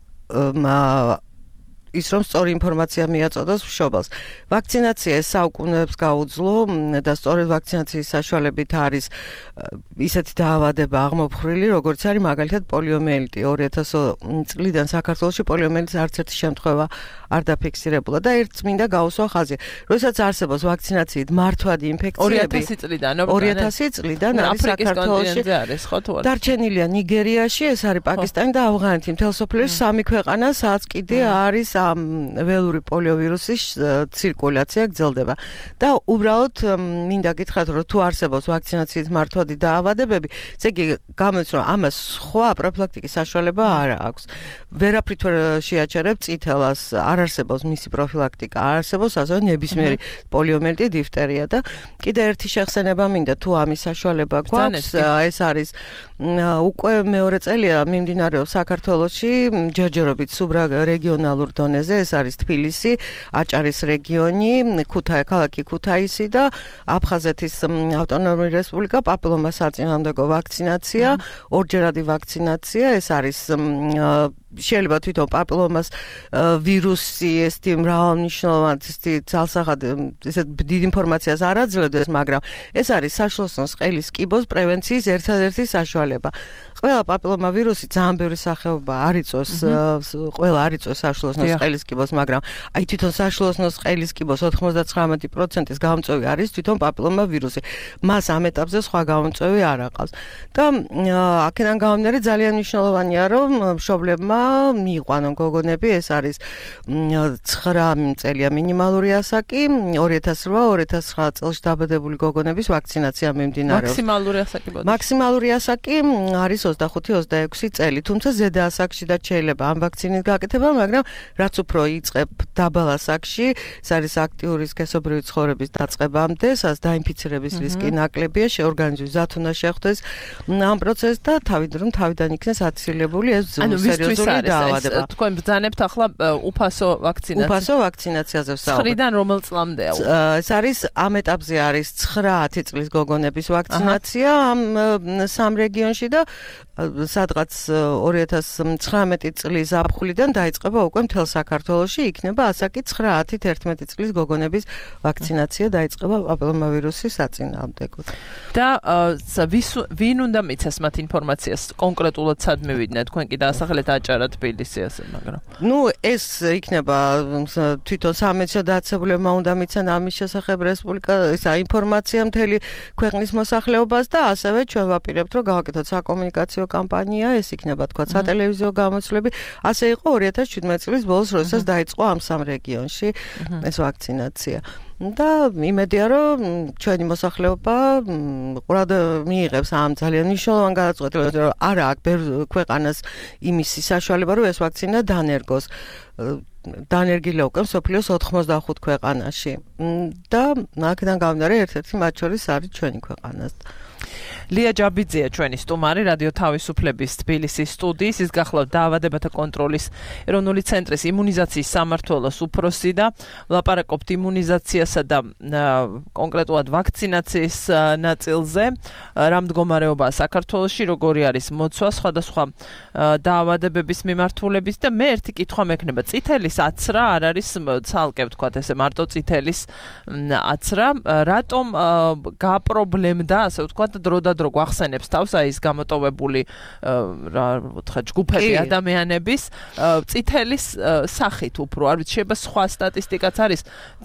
ის რომ სწორი ინფორმაცია მიაწოდოს მშობელს. ვაქცინაცია ეს საუკუნეებს გაუძლო და სწორედ ვაქცინაციის საშუალებით არის ისეთი დაავადება აღმოფხრილი, როგორც არის მაგალითად პოლიომიელიტი. 2000 წლიდან საქართველოში პოლიომიელიტის არც ერთი შემთხვევა არ დაფიქსირებულა და ერთ წმინდა გაუსვა ხაზი. როდესაც არსებობს ვაქცინაციით მართვადი ინფექციები 2000 წლიდან არის საქართველოში. დარჩენილია ნიგერიაში, ეს არის პაკისტანი და ავღანეთი. მთელ სოფლიოში 3 ქვეყანა, სადაც კიდე არის ველური პოლიოვირუსის ცირკულაცია გრძელდება. და უბრალოდ მინდა გითხრათ, რომ თუ არსებობს ვაქცინაციით მართვადი დაავადებები, ესე იგი გამოდის, რომ ამას სხვა პროფილაქტიკის საშუალება არ აქვს. ვერაფრით ვერ შეაჩერებ წითელას, არ არსებობს მისი პროფილაქტიკა, არ არსებობს ასევე ნებისმიერი პოლიომიელიტი, დიფტერია და კიდე ერთი შეხსენება მინდა, თუ ამის საშუალება გვაქვს, ეს არის უკვე მეორე წელია მიმდინარეობს საქართველოში ჯერჯერობით სუბრეგიონალურ დონეზე, ეს არის თბილისი, აჭარის რეგიონი, ქალაქი ქუთაისი და აფხაზეთის ავტონომიური რესპუბლიკა, პაპილომა საწინააღმდეგო ვაქცინაცია, ორჯერადი ვაქცინაცია, ეს არის შეიძლება თვითონ პაპილომას ვირუსი ესეთი მრავალმნიშვნელოვანი ძალსაღად ესეთ დიდ ინფორმაციას არ აძლევდეს, მაგრამ ეს არის საშლოსნოს ყელის კიბოს პრევენციის ერთადერთი საშუალება. ყველა პაპილომა ვირუსი ძალიან ბევრი სახეობა არ იწვევს, ყველა არ იწვევს საშლოსნოს ყელის კიბოს, მაგრამ აი თვითონ საშლოსნოს ყელის კიბოს 99%-ის გამომწვევი არის თვითონ პაპილომა ვირუსი. მას ამ ეტაპზე სხვა გამომწვევი არ აყავს. და აქედან გამომდინარე ძალიან მნიშვნელოვანია, რომ მშობლებმა მიიყვანონ გოგონები, ეს არის 9 წელია მინიმალური ასაკი, 2008-2009 წელს დაბადებული გოგონების ვაქცინაცია მიმდინარეობს. მაქსიმალური ასაკი არის 25-26 წელი, თუმცა ზედა ასაკშიდაც შეიძლება ამ ვაქცინის გაკეთება, მაგრამ რაც უფრო იწყებ დაბალ ასაკში, ეს არის აქტიური სქესობრივი ცხოვრების დაწყებამდე, სადაც დაინფიცირების რისკი ნაკლებია, ორგანიზმი ზათ უნდა შეხვდეს ამ პროცესს და თავიდან იქნეს აცილებული ეს სერიოზული დაავადება. თქვენ ბრძანებთ ახლა უფასო ვაქცინაციას. უფასო ვაქცინაციაზე ვსაუბრობთ. 9-დან რომელ წლამდეა? ეს არის ამ ეტაპზე არის 9-10 წლის გოგონების ვაქცინაცია ამ სამ რეგიონში და სადღაც 2019 წლის ზაფხულიდან დაიწყება უკვე მთელ საქართველოში, იქნება ასაკი 9-10-11 წლის გოგონების ვაქცინაცია დაიწყება პაპილომავირუსის საწინააღმდეგოდ. და ვინ უნდა მიცეს მათ ინფორმაციას კონკრეტულად სად მივიდნენ? თქვენ კი დაასახელეთ აჭარა, თბილისი ასე, მაგრამ ეს იქნება თვითონ სამედიცინო დაწესებულებმა უნდა მიცან ამის შესახებ რესპუბლიკა ინფორმაცია მთელი ქვეყნის მოსახლეობას და ასევე ჩვენ ვაპირებთ რომ გავაკეთოთ საკომუნიკაციო კამპანია, ეს იქნება თქვა სატელევიზიო გამოსვლები, ასე იყო 2017 წლის ბოლოს, როდესაც დაიწყო ამ სამ რეგიონში ეს ვაქცინაცია. და იმედია რომ ჩვენი მოსახლეობა ყურად მიიღებს ამ ძალიან მნიშვნელოვან გადაწყვეტილებას, რომ არა აქვს ბევრ ქვეყანას იმის საშუალება, რომ ეს ვაქცინა დანერგოს. დანერგილია უკვე მსოფლიოს 95 ქვეყანაში და აქედან გამომდინარე ერთ-ერთი მათ შორის არის ჩვენი ქვეყანა. ლია ჯაბიძეა ჩვენი სტუმარი რადიო თავისუფლების თბილისის სტუდიის, ის გახლავთ დაავადებათა კონტროლის ეროვნული ცენტრის იმუნიზაციის სამმართველოს უფროსი და ვლაპარაკობთ იმუნიზაციასა და კონკრეტულად ვაქცინაციის ნაწილზე, რა მდგომარეობაა საქართველოში, როგორი არის მოცვა სხვადასხვა დაავადებების მიმართულების და მე ერთი კითხვა მექნება, წითელის აცრა არ არის ცალკე ვთქვათ ესე მარტო წითელის აცრა, რატომ გაპრობლემდა ასე ვთქვათ დრო და დრო გვახსენებს თავს აი ეს გამოტოვებული რა ვთქვა ჯგუფები ადამიანების წითელის სახით უფრო არ ვიცი შეიძლება სხვა სტატისტიკაც არის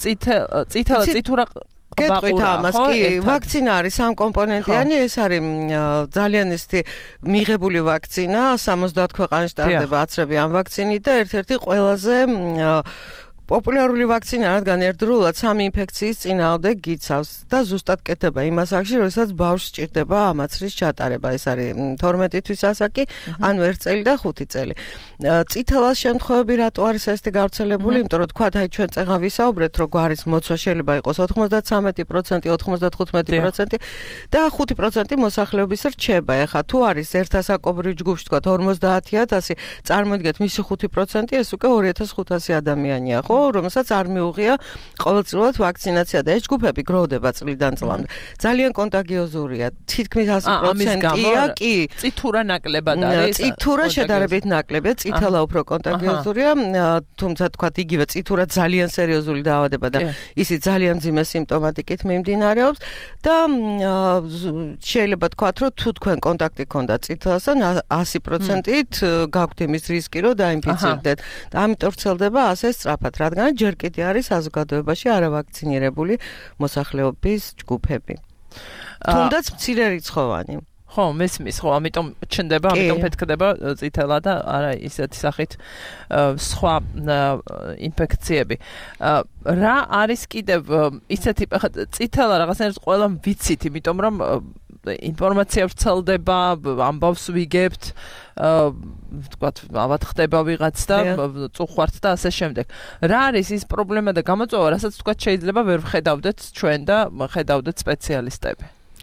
წითურა გეტყვით ამას კი ვაქცინა არის სამკომპონენტიანი ეს არის ძალიან ისეთი მიღებული ვაქცინა 70 ქვეყანაში ტარდება აცრები ამ ვაქცინით და ერთ-ერთი ყველაზე პოპულარული ვაქცინა, რადგან ერთდროულად 3 ინფექციის წინააღმდეგ გიცავს და ზუსტად კეთდება იმ ასაკში, როდესაც ბავშვს სჭირდება ამაცრის ჩატარება. ეს არის 12 თვის ასაკი, ანუ 1 წელი და 5 წელი. წითელას შემთხვევები რატო არის ესეთი გავრცელებული? იმიტომ რომ თქვა აი ჩვენ წეღან ვისაუბრეთ, რომ გვარის მოცვა შეიძლება იყოს 93%, 95% და 5% მოსახლეობის რჩება. ეხლა თუ არის ერთასაკობრივ ჯგუფში თქვა 50,000, წარმოიდგეთ მისი 5% ეს უკვე 2500 ადამიანია, ხო? რომელსაც არ მიუღია ყოველწლიურად ვაქცინაცია და ეს ჯგუფები გროვდება წლიდან წლამდე. ძალიან კონტაგიოზურია. თითქმის 100%-ია, კი. წითურა ნაკლებად არის. წითურა შედარებით ნაკლებია, წითელა უფრო კონტაგიოზურია, თუმცა თქვათ იგივე წითურა ძალიან სერიოზული დაავადება და ისიც ძალიან მძიმე სიმპტომატიკით მიმდინარეობს და შეიძლება თქვათ, რომ თუ თქვენ კონტაქტი ქონდა წითელასთან 100%-ით გაქვთ იმის რისკი, რომ დაინფიცირდეთ. და ამიტომ ვრცელდება ასე სწრაფად. რადგან ჯერ კიდევ არის საზოგადოებაში არავაქცინირებული მოსახლეობის ჯგუფები. თუნდაც მცირე რიცხოვანი. ხო, მესმის, ხო, ამიტომ ჩნდება, ამიტომ ფეთქდება წითელა და არა ისეთი სახით სხვა ინფექციები. რა არის კიდევ ისეთი წითელა რაღაცნაირად ყველა ვიცით, იმიტომ რომ ინფორმაცია ვრცელდება, ამბავს ვიგებთ, ვთქვათ, ალბათ ხდება ვიღაც და წუხვართ და ასე შემდეგ. რა არის ის პრობლემა და გამოწვევა, რასაც ვთქვათ შეიძლება ვერ ვხედავდეთ ჩვენ და ხედავდეთ სპეციალისტები?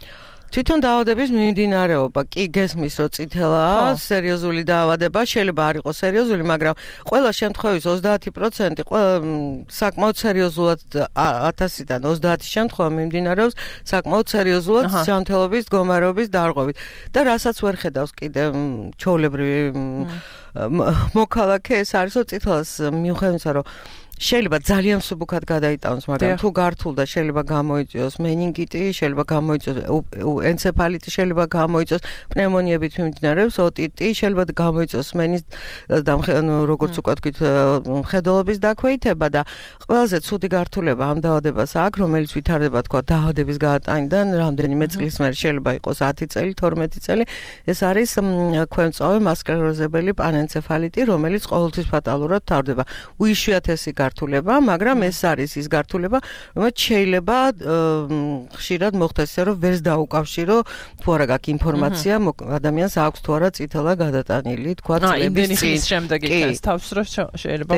თვითონ დაავადების მიმდინარეობა კი გესმის რომ წითელაა, სერიოზული დაავადება, შეიძლება არ იყოს სერიოზული, მაგრამ ყველა შემთხვევის 30% საკმაოდ სერიოზულად 1000-დან 30 შემთხვევა მიმდინარეობს საკმაოდ სერიოზულად ჯანმრთელობის მდგომარეობის დარღვევით. და რასაც ვერ ხედავს კიდე ჩვეულებრივი მოქალაქე ეს არის რომ წითელას მიუხედავად რომ შეიძლება ძალიან მსუბუქად გადაიტანოს, მაგრამ თუ გართულ და შეიძლება გამოიწვიოს მენინგიტი, შეიძლება გამოიწვიოს ენცეფალიტი, შეიძლება გამოიწვიოს პნევმონიებით მიმდინარეობს ოტიტი, შეიძლება გამოიწვიოს სმენის და როგორც უკვე თქვით, მხედველობის დაქვეითება და ყველაზე ცუდი გართულება ამ დაავადებას აქვს, რომელიც ვითარდება თქვა დაავადების გაატანიდან რამდენიმე წლის მერე, შეიძლება იყოს 10 წელი, 12 წელი. ეს არის ქვემწვავე მასკლეროზებელი პანენცეფალიტი, რომელიც ყოველთვის ფატალურად თავდება. უიშვიათესი გართულება, მაგრამ ეს არის ის გართულება, რომელიც შეიძლება ხშირად მოხდეს, რომ ვერს დაუკავშირო, თუ არა გაქვს ინფორმაცია, ადამიანს აქვს თუ არა წითელა გადატანილი, თქვა წლების წინ. შემდეგ იქნეს თავს რო შეიძლება.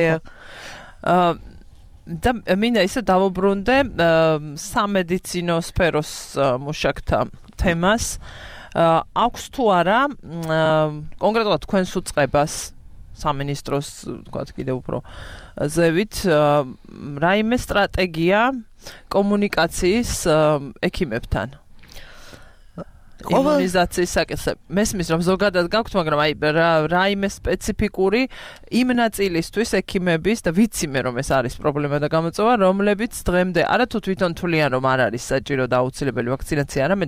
და მინდა ისე დავუბრუნდე სამედიცინო სფეროს მუშაკთა თემას. აქვს თუ არა კონკრეტულად თქვენს უწყებას სამინისტროს თქვა კიდე უფრო ზევით რაიმე სტრატეგია კომუნიკაციის ექიმებთან იმუნიზაციის საკითხზე. მესმის რომ ზოგადად გაქვთ, მაგრამ აი რაიმე სპეციფიკური იმ ნაწილისთვის ექიმების და ვიციმე რომ ეს არის პრობლემა და გამოწვევა, რომლებიც დღემდე არათუ თვითონ თვლიან რომ არ არის საჭირო და აუცილებელი ვაქცინაცია, არამედ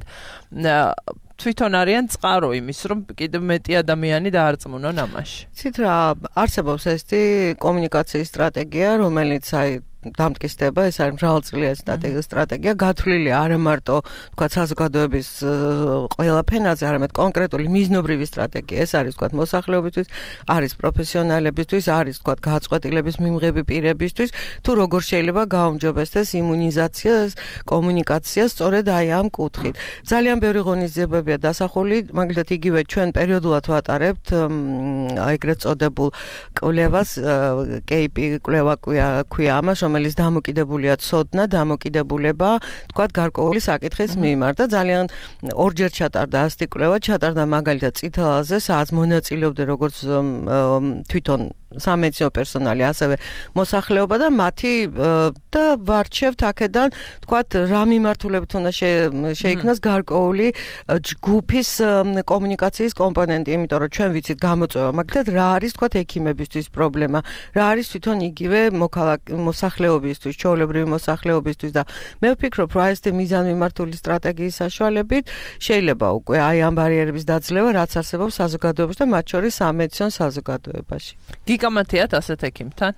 თვითონ არიან წყარო იმის, რომ კიდევ მეტი ადამიანი დაარწმუნონ ამაში. ცით რა არსებობს ესეთი კომუნიკაციის სტრატეგია, რომელიც აი დამტკიცდება, ეს არის მრავალწლიანი სტრატეგია, გათვლილი არა მარტო თქვა საზოგადოების ყველა ფენაზე, არამედ კონკრეტული მიზნობრივი სტრატეგია. ეს არის თქვა მოსახლეობისთვის, არის პროფესიონალებისთვის, არის თქვა გაწყვეტილების მიმღები პირებისთვის, თუ როგორ შეიძლება გაუმჯობესდეს იმუნიზაციას, კომუნიკაცია სწორედ აი ამ კუთხით. ძალიან ბევრი ღონისძიებებია დასახული, მაგალითად იგივე ჩვენ პერიოდულად ვატარებთ ეგრეთ წოდებულ კვლევას, KP კვლევა ქვია ამას, რომელიც დამოკიდებულია ცოდნა, დამოკიდებულება, თქვათ გარკვეული საკითხის მიმართ და ძალიან ორჯერ ჩატარდა ასეთი კვლევა, ჩატარდა მაგალითად წითელაზე, სადაც მონაწილეობდნენ როგორც თვითონ სამედიცინო პერსონალი, ასევე მოსახლეობა და მათი და ვარჩევთ აქედან, თქვათ, რა მიმართულებით უნდა შეიქმნას გარკვეული ჯგუფის კომუნიკაციის კომპონენტი, იმიტომ რომ ჩვენ ვიცით გამოწვევა, მაგალითად რა არის, თქვათ, ექიმებისთვის პრობლემა, რა არის თვითონ იგივე მოსახლეობისთვის, ჩვეულებრივი მოსახლეობისთვის და მე ვფიქრობ, რომ ეს მიზანმიმართული სტრატეგიის საშუალებით შეიძლება უკვე აი ამ ბარიერების დაძლევა, რაც არსებობს საზოგადოებაში და მათ შორის სამედიცინო საზოგადოებაში. გიკამათიათ ასეთ ექიმთან?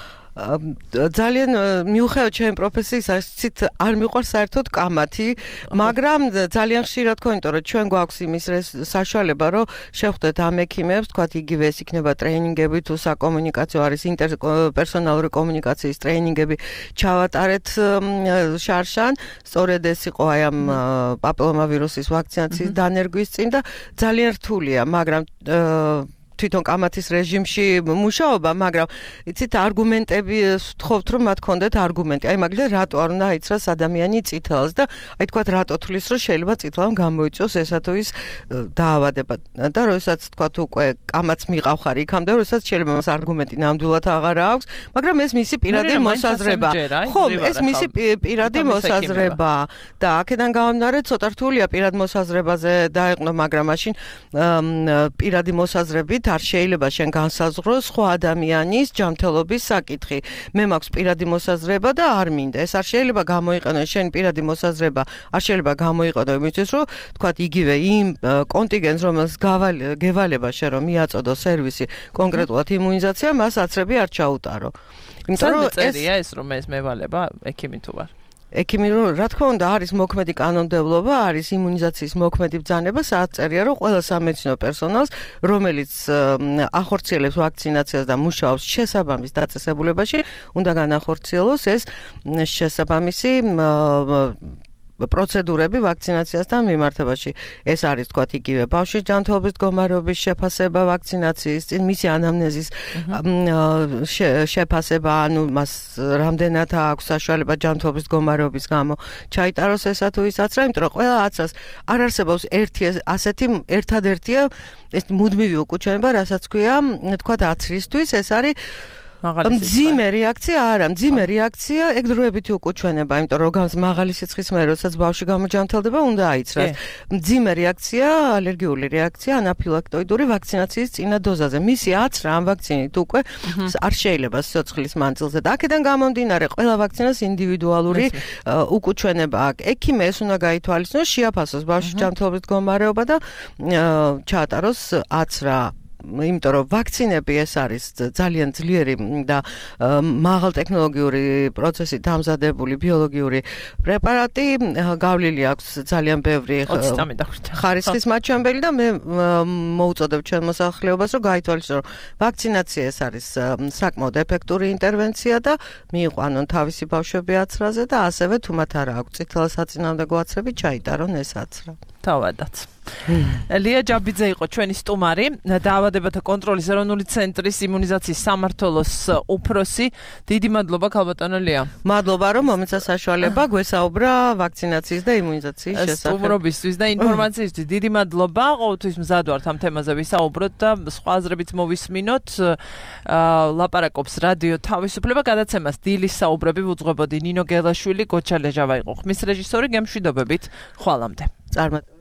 ძალიან მიუხედავად ჩემი პროფესიის ასეთ არ მიყვარს საერთოდ კამათი, მაგრამ ძალიან ხშირად ხო, იმიტომ რომ ჩვენ გვაქვს იმის საშუალება, რომ შევხვდეთ ამ ექიმებს, თქვათ იგივე ეს იქნება ტრეინინგები თუ საკომუნიკაციო არის ინტერპერსონალური კომუნიკაციის ტრეინინგები ჩავატარეთ შარშან, სწორედ ეს იყო აი ამ პაპილომავირუსის ვაქცინაციის დანერგვის წინ და ძალიან რთულია, მაგრამ თვითონ კამათის რეჟიმში მუშაობა, მაგრამ იცით არგუმენტები ვთხოვთ რომ მათ ქონდეთ არგუმენტი. აი მაგალითად რატო არ უნდა აიცრას ადამიანი წითელს და აი თქვათ რატო თulis რომ შეიძლება წითლამ გამოიწვიოს ესა თუ ის დაავადება. და როდესაც თქვათ უკვე კამათს მიყავხარ იქამდე, როდესაც შეიძლება მას არგუმენტი ნამდვილად აღარ აქვს, მაგრამ ეს მისი პირადი მოსაზრება. ხო, ეს მისი პირადი მოსაზრება და აქედან გამომდინარე ცოტა რთულია პირად მოსაზრებაზე დაეყნო, მაგრამ მაშინ პირადი მოსაზრებით არ შეიძლება შენ განსაზღვროს სხვა ადამიანის ჯანმრთელობის საკითხი. მე მაქვს პირადი მოსაზრება და არ მინდა. ეს არ შეიძლება გამოიყენო შენ პირადი მოსაზრება, არ შეიძლება გამოიყენო იმისთვის, რომ თქვათ იგივე იმ კონტინგენტს, რომელს გევალება შენ რომ მიაწოდო სერვისი, კონკრეტულად იმუნიზაცია, მას აცრები არ ჩაუტარო. იმიტომ რომ ეს რომ ეს მევალება ექიმი თუ ვარ. ექიმი რა თქმა უნდა არის მოქმედი კანონმდებლობა, არის იმუნიზაციის მოქმედი ბრძანება, სადაც წერია რომ ყველა სამედიცინო პერსონალს, რომელიც ახორციელებს ვაქცინაციას და მუშაობს შესაბამის დაწესებულებაში, უნდა განახორციელოს ეს შესაბამისი პროცედურები ვაქცინაციასთან მიმართებაში. ეს არის თქვათ იგივე ბავშვის ჯანმრთელობის მდგომარეობის შეფასება ვაქცინაციის წინ, მისი ანამნეზის შეფასება, ანუ მას რამდენად აქვს საშუალება ჯანმრთელობის მდგომარეობის გამო ჩაიტაროს ესა თუ ისაც რა, იმიტომ რომ ყველა აცრას არ არსებობს ასეთი ერთადერთია ეს მუდმივი უკუჩვენება, რასაც ქვია, თქვათ აცრისთვის, ეს არის მძიმე რეაქცია, არა, მძიმე რეაქცია, ეგ დროებითი უკუჩვენება, იმიტომ რომ მაღალი სიცხის მერე, როდესაც ბავშვი გამოჯანმრთელდება, უნდა აიცრას. მძიმე რეაქცია, ალერგიული რეაქცია ანაფილაქტოიდური ვაქცინაციის წინა დოზაზე. მისი აცრა ამ ვაქცინით უკვე არ შეიძლება სიცოცხლის მანძილზე. და აქედან გამომდინარე, ყველა ვაქცინას ინდივიდუალური უკუჩვენება აქვს. ექიმე ეს უნდა გაითვალისწინოს, შეაფასოს ბავშვის ჯანმრთელობის მდგომარეობა და ჩაატაროს აცრა. იმიტომ რომ ვაქცინები ეს არის ძალიან ძლიერი და მაღალტექნოლოგიური პროცესით დამზადებული ბიოლოგიური პრეპარატი, გავლილი აქვს ძალიან ბევრი ხარისხის მაჩვენებელი და მე მოუწოდებ ჩვენ მოსახლეობას რომ გაითვალისწინოს, რომ ვაქცინაცია ეს არის საკმაოდ ეფექტური ინტერვენცია და მიიყვანონ თავისი ბავშვები აცრაზე და ასევე თუ მათ არ აქვს წითელსაწინააღმდეგო აცრები, ჩაიტარონ ეს აცრა. თავადაც. ლია ჯაბიძე იყო ჩვენი სტუმარი, დაავადებათა კონტროლის ეროვნული ცენტრის იმუნიზაციის სამმართველოს უფროსი. დიდი მადლობა ქალბატონო ლია. მადლობა რომ მომეცა საშუალება გვესაუბრა ვაქცინაციის და იმუნიზაციის შესახებ. სტუმრობისთვის და ინფორმაციისთვის დიდი მადლობა. ყოველთვის მზად ვართ ამ თემაზე ვისაუბროთ და სხვა აზრებით მოვისმინოთ. ლაპარაკობს რადიო თავისუფლება, გადაცემას დილის საუბრები ვუძღვებოდი ნინო გელაშვილი, გოჩა ლეჟავა იყო ხმის რეჟისორი, გემშვიდობებით. ხვალამდე. წარმატებით.